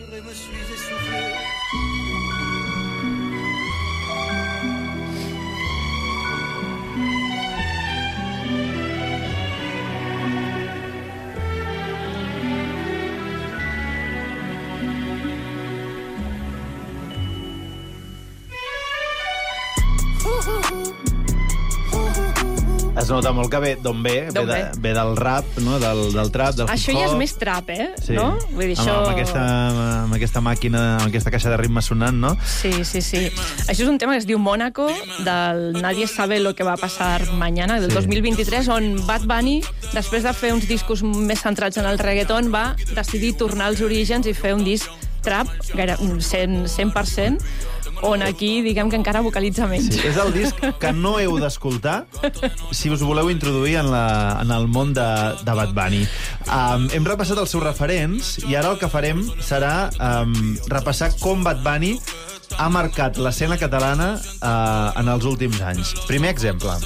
Es nota molt que ve d'on ve, ve, de, ve del rap, no? del, del trap, del hip-hop. Això ja és més trap, eh? Sí. No? Vull dir, amb, això... amb, aquesta, amb aquesta màquina, amb aquesta caixa de ritme sonant, no? Sí, sí, sí. Això és un tema que es diu Mónaco, del Nadie sabe lo que va pasar mañana, del sí. dos mil vint-i-tres, on Bad Bunny, després de fer uns discos més centrats en el reggaeton, va decidir tornar als orígens i fer un disc trap, gaire, cent per cent, on aquí, diguem que encara vocalitza menys. Sí, és el disc que no heu d'escoltar si us voleu introduir en, la, en el món de, de Bad Bunny. Um, hem repassat els seus referents i ara el que farem serà um, repassar com Bad Bunny ha marcat l'escena catalana uh, en els últims anys. Primer exemple.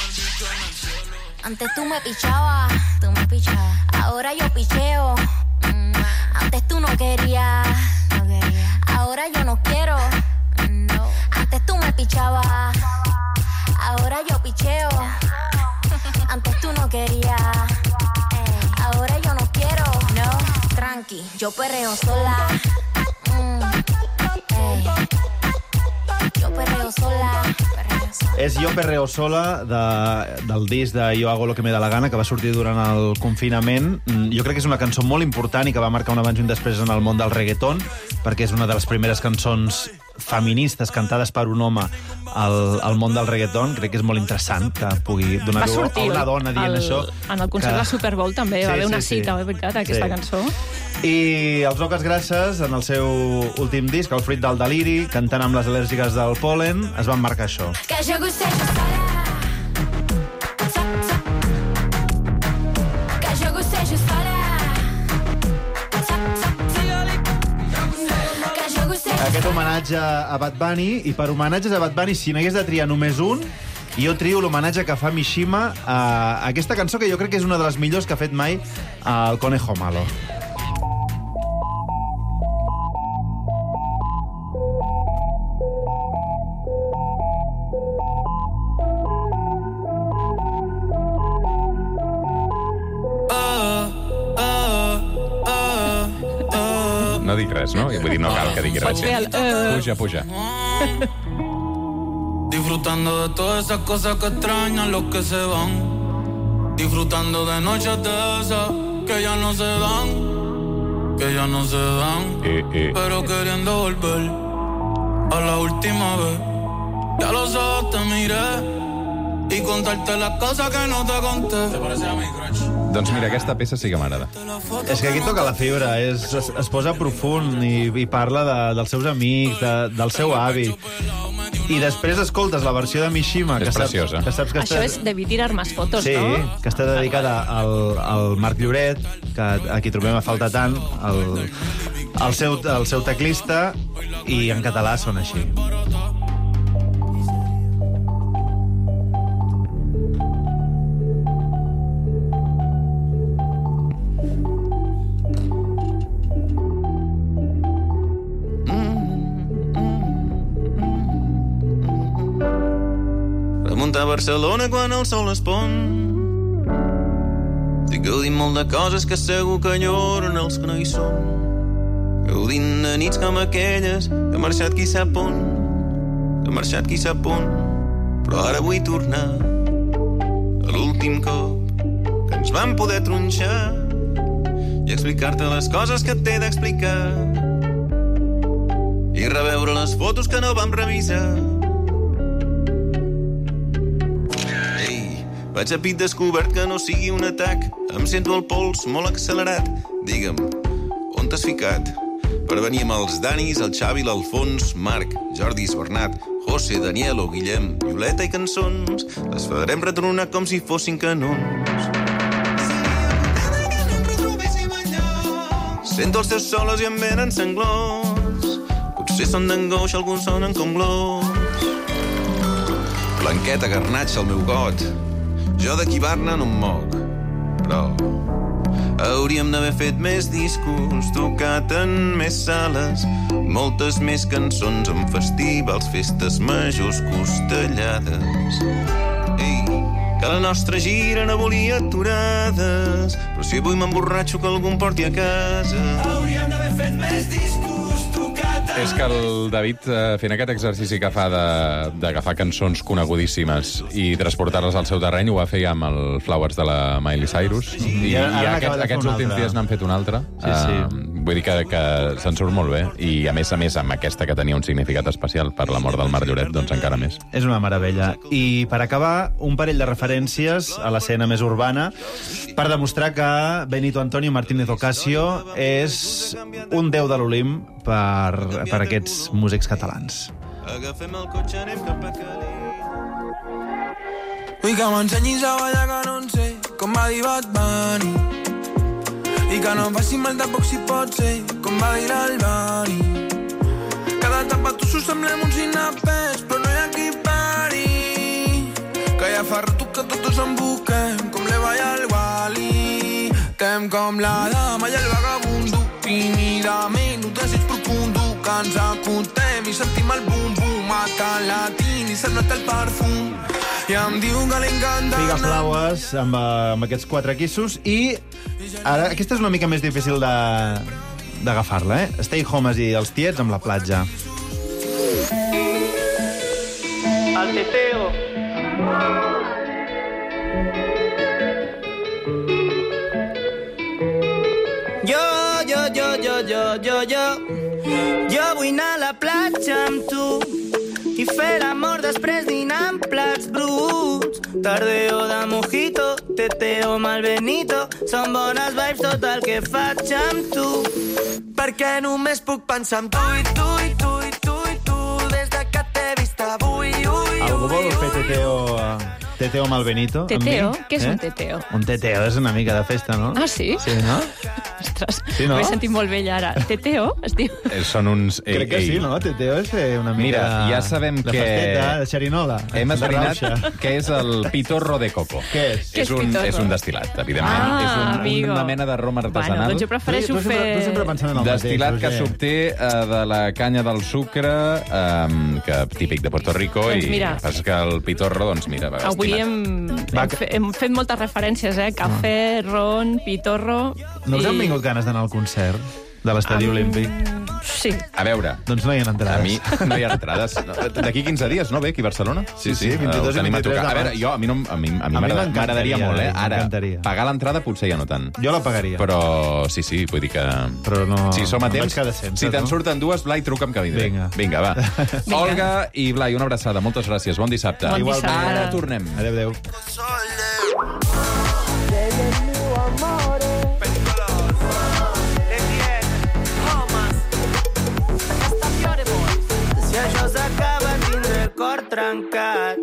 Antes tú me pichabas, tú me pichabas. Ahora yo picheo. Mm. Antes tú no querías, no quería. Ahora yo no quiero. No. Antes tú me pichabas. Ahora yo picheo. Antes tú no querías. Ey. Ahora yo no quiero. No, tranqui, yo perreo sola. Mm. Ey. Yo perreo sola. És Jo perreo sola, de, del disc de Jo hago lo que me da la gana, que va sortir durant el confinament. Jo crec que és una cançó molt important i que va marcar un abans i un després en el món del reggaeton, perquè és una de les primeres cançons feministes cantades per un home al, al món del reggaeton. Crec que és molt interessant que pugui donar-ho a una dona dient el, això. En el concert que... de la Super Bowl també sí, va haver una sí, cita, sí. és veritat, aquesta sí. cançó. I els Oques Grasses, en el seu últim disc, El fruit del deliri, cantant amb les al·lèrgiques del pol·len, es van marcar això. Que jo gossejo sola. Que jo gossejo sola. Aquest homenatge a Bad Bunny, i per homenatges a Bad Bunny, si n'hagués de triar només un, jo trio l'homenatge que fa Mishima a aquesta cançó que jo crec que és una de les millors que ha fet mai el Conejo Malo. No dic res, no? Vull dir, no cal que digui res. El, uh... Puja, puja. Disfrutando de todas esas cosas que extrañan los que se van. Disfrutando de noches de esas que ya no se dan. Que ya no se dan. Eh, eh. Pero queriendo volver a la última vez. Ya los ojos te miré y contarte las cosas que no te conté. ¿Te parece a mi crush? Doncs mira, aquesta peça sí que m'agrada. És que aquí toca la fibra, és, es, es posa profund i, i parla de, dels seus amics, de, del seu avi. I després escoltes la versió de Mishima, és que preciosa. Saps, que saps que Això està... és Debí tirar más fotos, sí, no? Sí, que està dedicada al, al Marc Lloret, que a qui trobem a faltar tant, el, el, seu, el seu teclista, i en català són així. A Barcelona quan el sol es pon. Estic gaudint molt de coses que segur que enyoren els que no hi són. Gaudint de nits com aquelles que ha marxat qui sap on, que ha marxat qui sap on. Però ara vull tornar a l'últim cop que ens vam poder tronxar i explicar-te les coses que t'he d'explicar i reveure les fotos que no vam revisar. Vaig a pit descobert que no sigui un atac. Em sento el pols molt accelerat. Digue'm, on t'has ficat? Per venir amb els Danis, el Xavi, l'Alfons, Marc, Jordi, Bernat, José, Danielo, Guillem, Violeta i cançons. Les farem retronar com si fossin canons. Sento els teus solos i em venen sanglors. Potser són d'angoix, alguns sonen com glors. Blanqueta, garnatxa, el meu got. Jo d'aquí Barna no em moc. Però hauríem d'haver fet més discos, tocat en més sales, moltes més cançons en festivals, festes majors, costellades. Ei, que la nostra gira no volia aturades, però si avui m'emborratxo que algú em porti a casa. Hauríem d'haver fet més discos, tocat en... És que el David, fent aquest exercici que fa d'agafar cançons conegudíssimes i transportar-les al seu terreny, ho va fer amb el Flowers de la Miley Cyrus, i, i, i aquest, aquests últims dies n'han fet un altre. Sí, sí. Uh, vull dir que, que se'n surt molt bé, i a més a més amb aquesta que tenia un significat especial per la mort del Marc Lloret, doncs encara més. És una meravella. I per acabar, un parell de referències a l'escena més urbana per demostrar que Benito Antonio Martínez Ocasio és un déu de l'Olimp per, per aquests músics catalans. Agafem el cotxe, anem cap a Cali. Vull que m'ensenyis a ballar que no en sé, com va dir Bad Bunny. I que no em faci mal tampoc si pot ser, com va dir l'Albani. Cada etapa tu s'ho semblem uns inapers, però no hi ha qui pari. Que ja fa rato que tots en busquem, com l'Eva i el Wally. Tem com la dama i el vagabundo, tímidament, un desig profundo, que ens acotem i sentim el bum-bum, mata el latín i se'n nota el perfum. I em diu que li encanta... Figues blaues amb, amb aquests quatre quissos i ara aquesta és una mica més difícil d'agafar-la, eh? Stay Homes i els tiets amb la platja. El teteo. Jo, jo, jo, jo, jo, jo, jo Jo vull anar a la platja amb tu i fer l'amor després dinar amb plats bruts. Tardeo de mojito, teteo mal benito, són bones vibes tot el que faig amb tu. Perquè només puc pensar en tu i tu i tu i tu i tu des de que t'he vist avui. Ui, Algú vol fer teteo, teteo mal benito? Teteo? Què és un teteo? Un teteo és una mica de festa, no? Ah, sí? Sí, no? Ostres, sí, no? m'he sentit molt vella ara. Teteo, es diu? Eh, són uns... Crec que sí, no? Teteo és una mica... Mira, ja sabem de que... festeta, de xerinola. Hem de esbrinat rauxa. què és el pitorro de coco. Què és? Què és un, pitorro? és un destil·lat, evidentment. Ah, és un, amigo. una mena de rom artesanal. Bueno, doncs jo prefereixo tu, tu sempre, fer... Tu sempre pensant en el Destil·lat mateix, que Roger. s'obté uh, de la canya del sucre, um, que típic de Puerto Rico, Doncs i mira. passa que el pitorro, doncs mira, va Avui estimat. hem, hem, fe, hem fet moltes referències, eh? Cafè, ron, pitorro... No us i- han vingut ganes d'anar al concert de l'Estadi Am- Olímpic? Sí. A veure... Doncs no hi ha entrades. A mi no hi ha entrades. D'aquí quinze dies, no, ve, aquí a Barcelona? Sí, sí, vint-i-dos ho i tenim a vint-i-tres tocar. A veure, de jo, a mi, no, a mi, a mi A mi m'agrada- m'encantaria, m'agradaria molt, eh? Ara, m'encantaria. pagar l'entrada potser ja no tant. Jo la pagaria. Però sí, sí, vull dir que... Però no... Si som a no temps, vaig quedar sense, si te'n no? surten dues, Blai, truca'm que vindré. Vinga. Vinga, va. Olga i Blai, una abraçada. Moltes gràcies. Bon dissabte. Bon dissabte. Ara tornem. Adéu, adéu. Si això s'acaba tindré el cor trencat.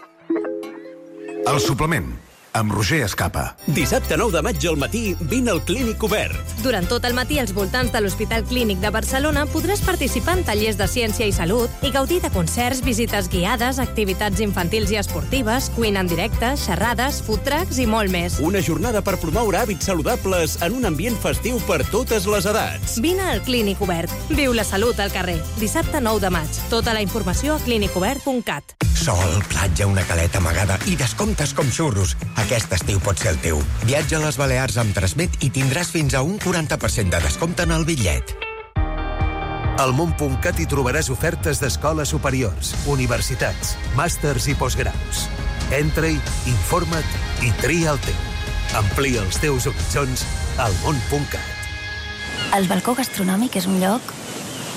El suplement, amb Roger Escapa. Dissabte nou de maig al matí, vine al Clínic Obert. Durant tot el matí, als voltants de l'Hospital Clínic de Barcelona podràs participar en tallers de ciència i salut i gaudir de concerts, visites guiades, activitats infantils i esportives, cuina en directe, xerrades, food trucks i molt més. Una jornada per promoure hàbits saludables en un ambient festiu per totes les edats. Vine al Clínic Obert. Viu la salut al carrer. Dissabte nou de maig. Tota la informació a clínic obert punt cat. Sol, platja, una caleta amagada i descomptes com xurros. Aquest estiu pot ser el teu. Viatja a les Balears amb Transmet i tindràs fins a un quaranta per cent de descompte en el bitllet. Al món punt cat hi trobaràs ofertes d'escoles superiors, universitats, màsters i postgraus. Entra-hi, informa't i tria el teu. Amplia els teus horitzons al món punt cat. El balcó gastronòmic és un lloc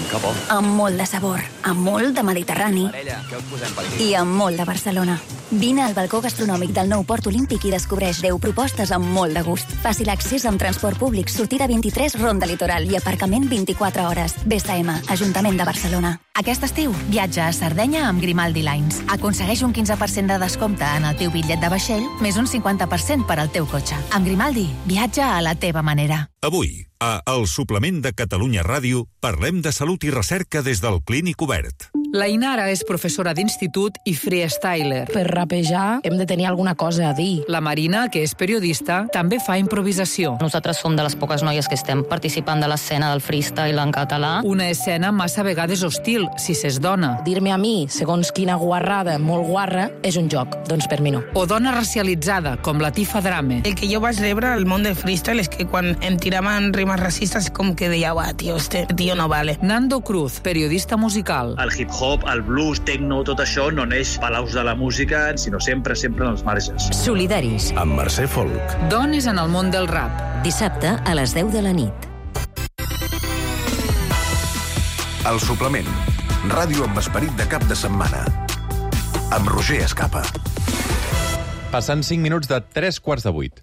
Que bo. Amb molt de sabor, amb molt de Mediterrani Parella, què us posem per aquí? i amb molt de Barcelona. Vine al balcó gastronòmic del nou Port Olímpic i descobreix deu propostes amb molt de gust. Fàcil accés amb transport públic, sortida vint-i-tres, Ronda Litoral i aparcament vint-i-quatre hores. B S M, Ajuntament de Barcelona. Aquest estiu, viatja a Sardenya amb Grimaldi Lines. Aconsegueix un quinze per cent de descompte en el teu bitllet de vaixell, més un cinquanta per cent per al teu cotxe. Amb Grimaldi, viatja a la teva manera. Avui, a El Suplement de Catalunya Ràdio, parlem de salut i recerca des del Clínic Obert. La Inara és professora d'institut i freestyler. Per rapejar hem de tenir alguna cosa a dir. La Marina, que és periodista, també fa improvisació. Nosaltres som de les poques noies que estem participant de l'escena del freestyle en català. Una escena massa vegades hostil, si s'és dona. Dir-me a mi, segons quina guarrada molt guarra, és un joc. Doncs per mi no. O dona racialitzada, com la Tifa Drame. El que jo vaig rebre al món del freestyle és que quan em tiraven rimes racistes com que deia, uah, tio, este tio no vale. Nando Cruz, periodista musical. El hip-hop, el blues, techno, tot això no neix palaus de la música, sinó sempre, sempre en els marges. Solidaris. Amb Mercè Folk. Dones en el món del rap. Dissabte a les deu de la nit. El Suplement. Ràdio amb esperit de cap de setmana. Amb Roger Escapa. Passant cinc minuts de tres quarts de vuit.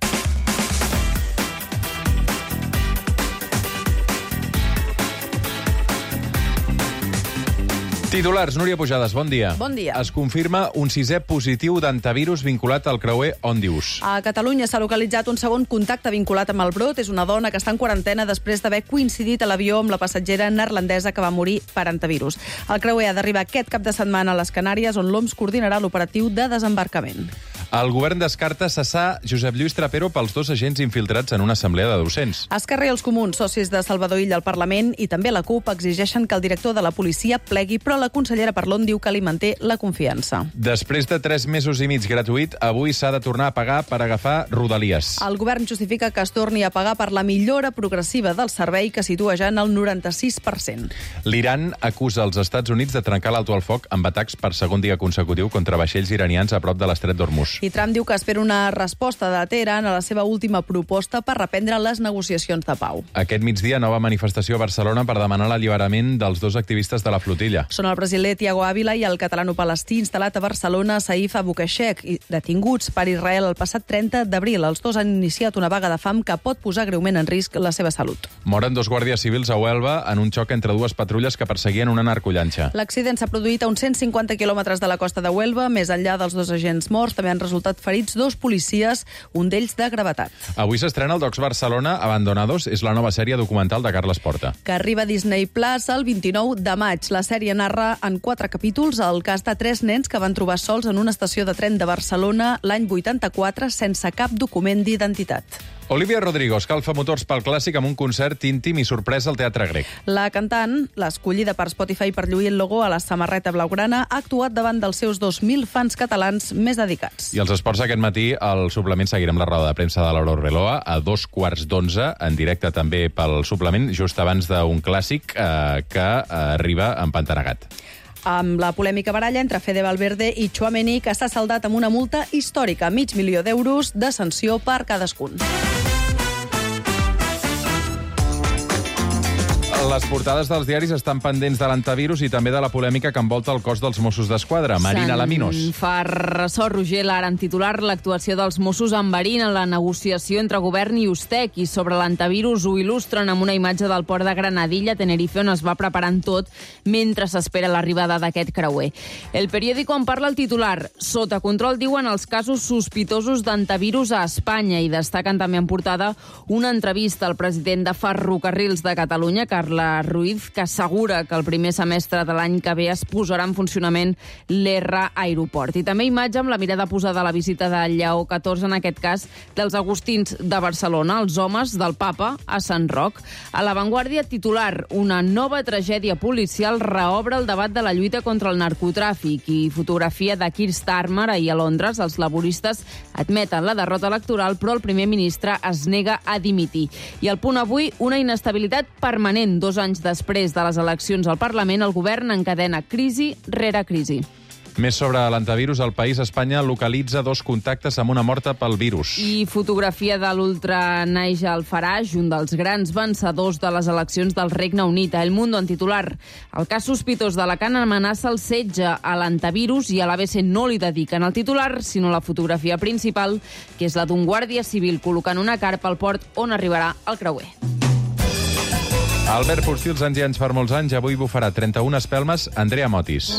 Titulars, Núria Pujades, bon dia. Bon dia. Es confirma un sisè positiu d'antivirus vinculat al creuer Òndius. A Catalunya s'ha localitzat un segon contacte vinculat amb el brot. És una dona que està en quarantena després d'haver coincidit a l'avió amb la passatgera neerlandesa que va morir per antivirus. El creuer ha d'arribar aquest cap de setmana a les Canàries, on l'O M S coordinarà l'operatiu de desembarcament. El govern descarta cessar Josep Lluís Trapero pels dos agents infiltrats en una assemblea de docents. Esquerra i els comuns, socis de Salvador Illa al Parlament, i també la CUP exigeixen que el director de la policia plegui, però la consellera Parlon diu que li manté la confiança. Després de tres mesos i mig gratuït, avui s'ha de tornar a pagar per agafar Rodalies. El govern justifica que es torni a pagar per la millora progressiva del servei, que situa ja en el noranta-sis per cent. L'Iran acusa els Estats Units de trencar l'alto al foc amb atacs per segon dia consecutiu contra vaixells iranians a prop de l'estret d'Hormuz. I Trump diu que espera una resposta de Teheran a la seva última proposta per reprendre les negociacions de pau. Aquest migdia, nova manifestació a Barcelona per demanar l'alliberament dels dos activistes de la flotilla. Són el brasiler Tiago Ávila i el catalano-palestí instal·lat a Barcelona, Saif Abukeshek, detinguts per Israel el passat trenta d'abril. Els dos han iniciat una vaga de fam que pot posar greument en risc la seva salut. Moren dos guàrdies civils a Huelva en un xoc entre dues patrulles que perseguien una narcollanxa. L'accident s'ha produït a uns cent cinquanta quilòmetres de la costa de Huelva. Més enllà dels dos agents morts, també han resultat ferits dos policies, un d'ells de gravetat. Avui s'estrena el Docs Barcelona Abandonados, és la nova sèrie documental de Carles Porta. Que arriba a Disney Plus el vint-i-nou de maig. La sèrie narra en quatre capítols el cas de tres nens que van trobar sols en una estació de tren de Barcelona l'any vuitanta-quatre sense cap document d'identitat. Olivia Rodrigo escalfa motors pel clàssic amb un concert íntim i sorpresa al Teatre Grec. La cantant, l'escollida per Spotify per lluir el logo a la samarreta blaugrana, ha actuat davant dels seus dos mil fans catalans més dedicats. I els esports aquest matí, al suplement seguirem la roda de premsa de Laura Arbeloa a dos quarts d'onze, en directe també pel suplement, just abans d'un clàssic eh, que arriba empantanegat. Amb la polèmica baralla entre Fede Valverde i Tchouaméni, que està saldat amb una multa històrica, mig milió d'euros de sanció per cadascun. Les portades dels diaris estan pendents de l'antivirus i també de la polèmica que envolta el cos dels Mossos d'Esquadra. Marina Laminos. Se'n fa ressò, Roger, l'ara en titular, l'actuació dels Mossos enverina en la negociació entre govern i Ustec, i sobre l'antivirus ho il·lustren amb una imatge del port de Granadilla, Tenerife, on es va preparant tot mentre s'espera l'arribada d'aquest creuer. El periòdico en parla el titular. Sota control, diuen, els casos sospitosos d'antivirus a Espanya, i destaquen també en portada una entrevista al president de Ferrocarrils de Catalunya, Carles la Ruiz, que assegura que el primer semestre de l'any que ve es posarà en funcionament l'R Aeroport. I també imatge amb la mirada posada a la visita de Lleó catorze, en aquest cas dels agustins de Barcelona, els homes del papa a Sant Roc. A l'avantguàrdia, titular, una nova tragèdia policial reobre el debat de la lluita contra el narcotràfic, i fotografia de Keir Starmer ahir a Londres. Els laboristes admeten la derrota electoral, però el primer ministre es nega a dimitir. I al Punt Avui, una inestabilitat permanent. Dos anys després de les eleccions al Parlament, el govern encadena crisi rere crisi. Més sobre l'antivirus, el País, Espanya, localitza dos contactes amb una morta pel virus. I fotografia de l'ultra Nigel Farage, un dels grans vencedors de les eleccions del Regne Unit. A El Mundo, en titular, el cas sospitós d'Alacant amenaça el setge a l'antivirus i a l'A B C no li dediquen el titular, sinó la fotografia principal, que és la d'un guàrdia civil col·locant una carpa al port on arribarà el creuer. Albert Postils, anys i anys per molts anys, avui bufarà trenta-una espelmes Andrea Motis.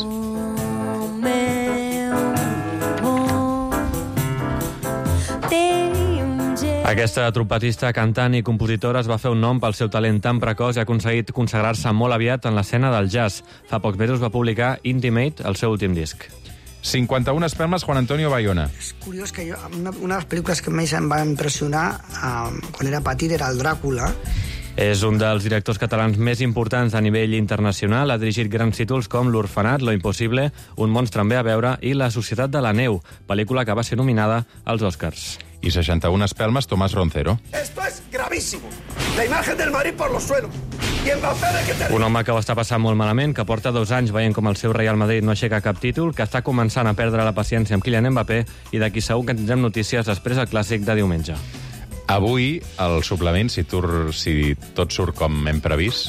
Aquesta trompetista, cantant i compositora es va fer un nom pel seu talent tan precoç i ha aconseguit consagrar-se molt aviat en l'escena del jazz. Fa pocs mesos va publicar Intimate, el seu últim disc. cinquanta-una espelmes Juan Antonio Bayona. És curiós que jo, una, una de les pel·lícules que més em va impressionar eh, quan era petit era el Dràcula. És un dels directors catalans més importants a nivell internacional. Ha dirigit grans títols com L'Orfenat, Lo Impossible, Un monstre en ve a veure i La Societat de la Neu, pel·lícula que va ser nominada als Oscars. I seixanta-una espelmes Tomás Roncero. Esto es gravísimo. La imagen del Madrid por los suelos. I Mbappé de que te... Un home que ho està passant molt malament, que porta dos anys veient com el seu Real Madrid no aixeca cap títol, que està començant a perdre la paciència amb Kylian Mbappé i d'aquí segur que tindrem notícies després del clàssic de diumenge. Avui, al suplement, si, tur, si tot surt com hem previst,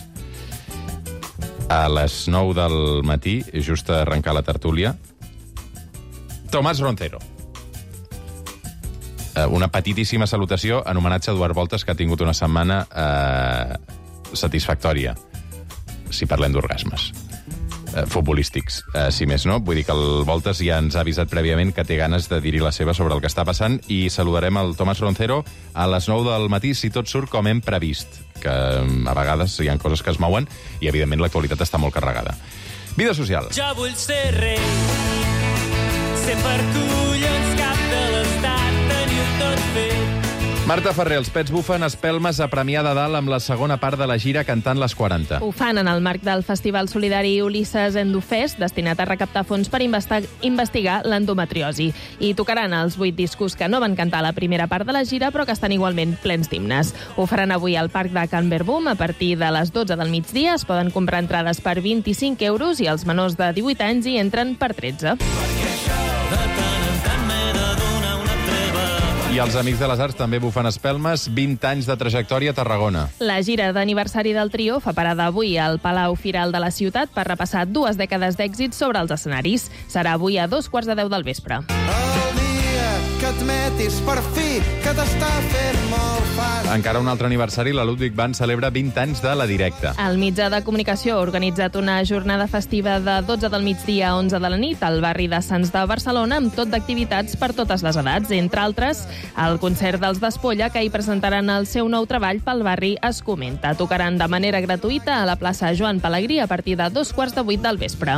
a les nou del matí, just a arrencar la tertúlia, Tomás Roncero. Una petitíssima salutació en homenatge a Eduard Voltes, que ha tingut una setmana eh, satisfactòria, si parlem d'orgasmes. Eh, futbolístics, eh, si més no. Vull dir que el Voltes ja ens ha avisat prèviament que té ganes de dir-hi la seva sobre el que està passant i saludarem el Tomás Roncero a les nou del matí, si tot surt com hem previst, que a vegades hi ha coses que es mouen i, evidentment, l'actualitat està molt carregada. Vida social. Jo vull ser rei, ser per collons cap de l'estat, tenir tot fet. Marta Ferrer, els Pets bufen espelmes a Premià de Dalt amb la segona part de la gira cantant les quaranta. Ho fan en el marc del Festival Solidari Ulisses Endofest, destinat a recaptar fons per investigar l'endometriosi. I tocaran els vuit discos que no van cantar la primera part de la gira, però que estan igualment plens d'himnes. Ho faran avui al Parc de Can Verbum a partir de les dotze del migdia. Es poden comprar entrades per vint-i-cinc euros i els menors de divuit anys hi entren per tretze. I els Amics de les Arts també bufen espelmes, vint anys de trajectòria a Tarragona. La gira d'aniversari del trio fa parada avui al Palau Firal de la ciutat per repassar dues dècades d'èxits sobre els escenaris. Serà avui a dos quarts de deu del vespre. Que admetis per fi que t'està fent molt fàcil. Encara un altre aniversari, la Ludwig Band celebra vint anys de La Directa. El mitjà de comunicació ha organitzat una jornada festiva de dotze del migdia a onze de la nit al barri de Sants de Barcelona amb tot d'activitats per totes les edats, entre altres el concert dels Despolla, que hi presentaran el seu nou treball pel barri Es Comenta. Tocaran de manera gratuïta a la plaça Joan Pelegrí a partir de dos quarts de vuit del vespre.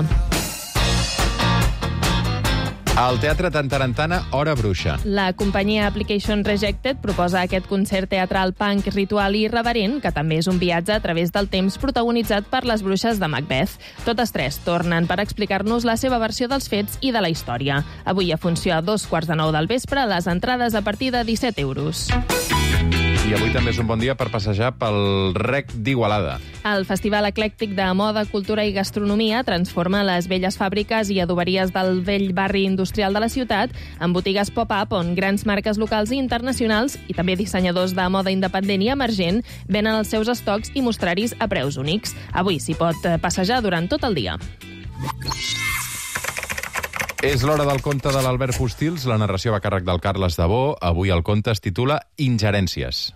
Al Teatre Tantarantana, Hora Bruixa. La companyia Application Rejected proposa aquest concert teatral punk, ritual i irreverent, que també és un viatge a través del temps protagonitzat per les bruixes de Macbeth. Totes tres tornen per explicar-nos la seva versió dels fets i de la història. Avui a funció a dos quarts de nou del vespre, les entrades a partir de disset euros. I avui també és un bon dia per passejar pel Rec d'Igualada. El Festival Eclèctic de Moda, Cultura i Gastronomia transforma les velles fàbriques i adoberies del vell barri industrial de la ciutat en botigues pop-up on grans marques locals i internacionals i també dissenyadors de moda independent i emergent venen els seus estocs i mostraris a preus únics. Avui s'hi pot passejar durant tot el dia. És l'hora del conte de l'Albert Postils. La narració va a càrrec del Carles Dabó. Avui el conte es titula Ingerències.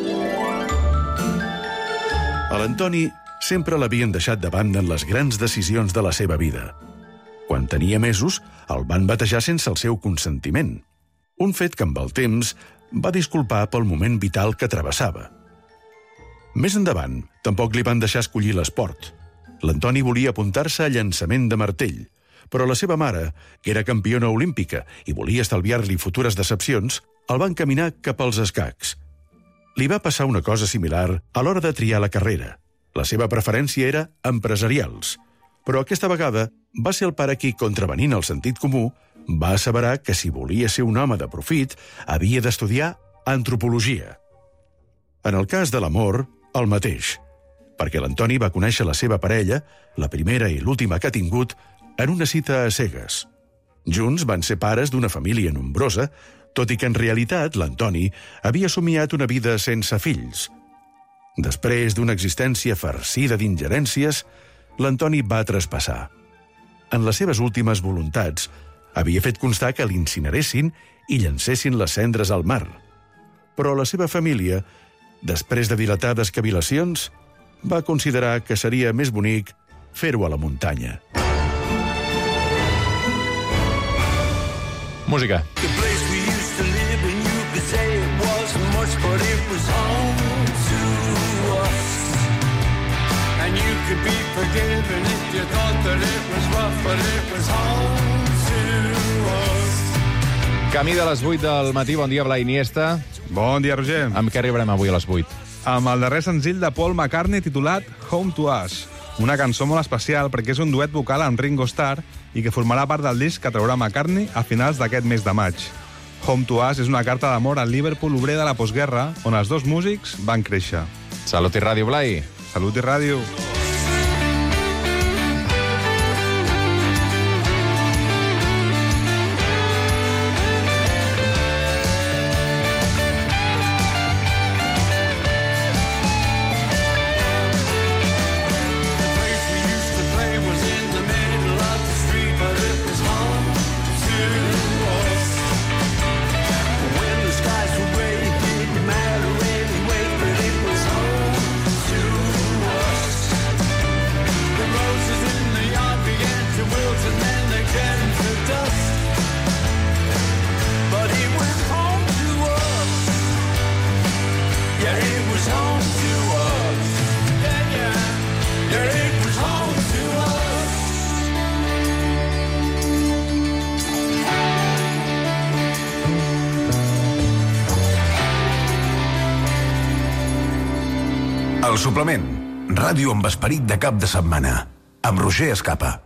A l'Antoni sempre l'havien deixat de banda en les grans decisions de la seva vida. Quan tenia mesos, el van batejar sense el seu consentiment. Un fet que amb el temps va disculpar pel moment vital que travessava. Més endavant, tampoc li van deixar escollir l'esport. L'Antoni volia apuntar-se a llançament de martell, però la seva mare, que era campiona olímpica i volia estalviar-li futures decepcions, el va encaminar cap als escacs. Li va passar una cosa similar a l'hora de triar la carrera. La seva preferència era empresarials, però aquesta vegada va ser el pare qui, contravenint el sentit comú, va asseverar que si volia ser un home de profit, havia d'estudiar antropologia. En el cas de l'amor, el mateix, perquè l'Antoni va conèixer la seva parella, la primera i l'última que ha tingut, en una cita a cegues. Junts van ser pares d'una família nombrosa, tot i que en realitat l'Antoni havia somiat una vida sense fills. Després d'una existència farcida d'ingerències, l'Antoni va traspassar. En les seves últimes voluntats, havia fet constar que l'incineressin i llancessin les cendres al mar. Però la seva família, després de dilatades cavilacions, va considerar que seria més bonic fer-ho a la muntanya. Música. Camí de les vuit del matí. Bon dia, Blai Iniesta. Bon dia, Roger. Amb què arribarem avui a les vuit? Amb el darrer senzill de Paul McCartney titulat Home to Us. Una cançó molt especial perquè és un duet vocal amb Ringo Starr i que formarà part del disc que traurà McCartney a finals d'aquest mes de maig. Home to Us és una carta d'amor al Liverpool obrer de la postguerra, on els dos músics van créixer. Salut i ràdio, Blai. Salut i ràdio. El suplement. Ràdio amb esperit de cap de setmana. Amb Roger Escapa.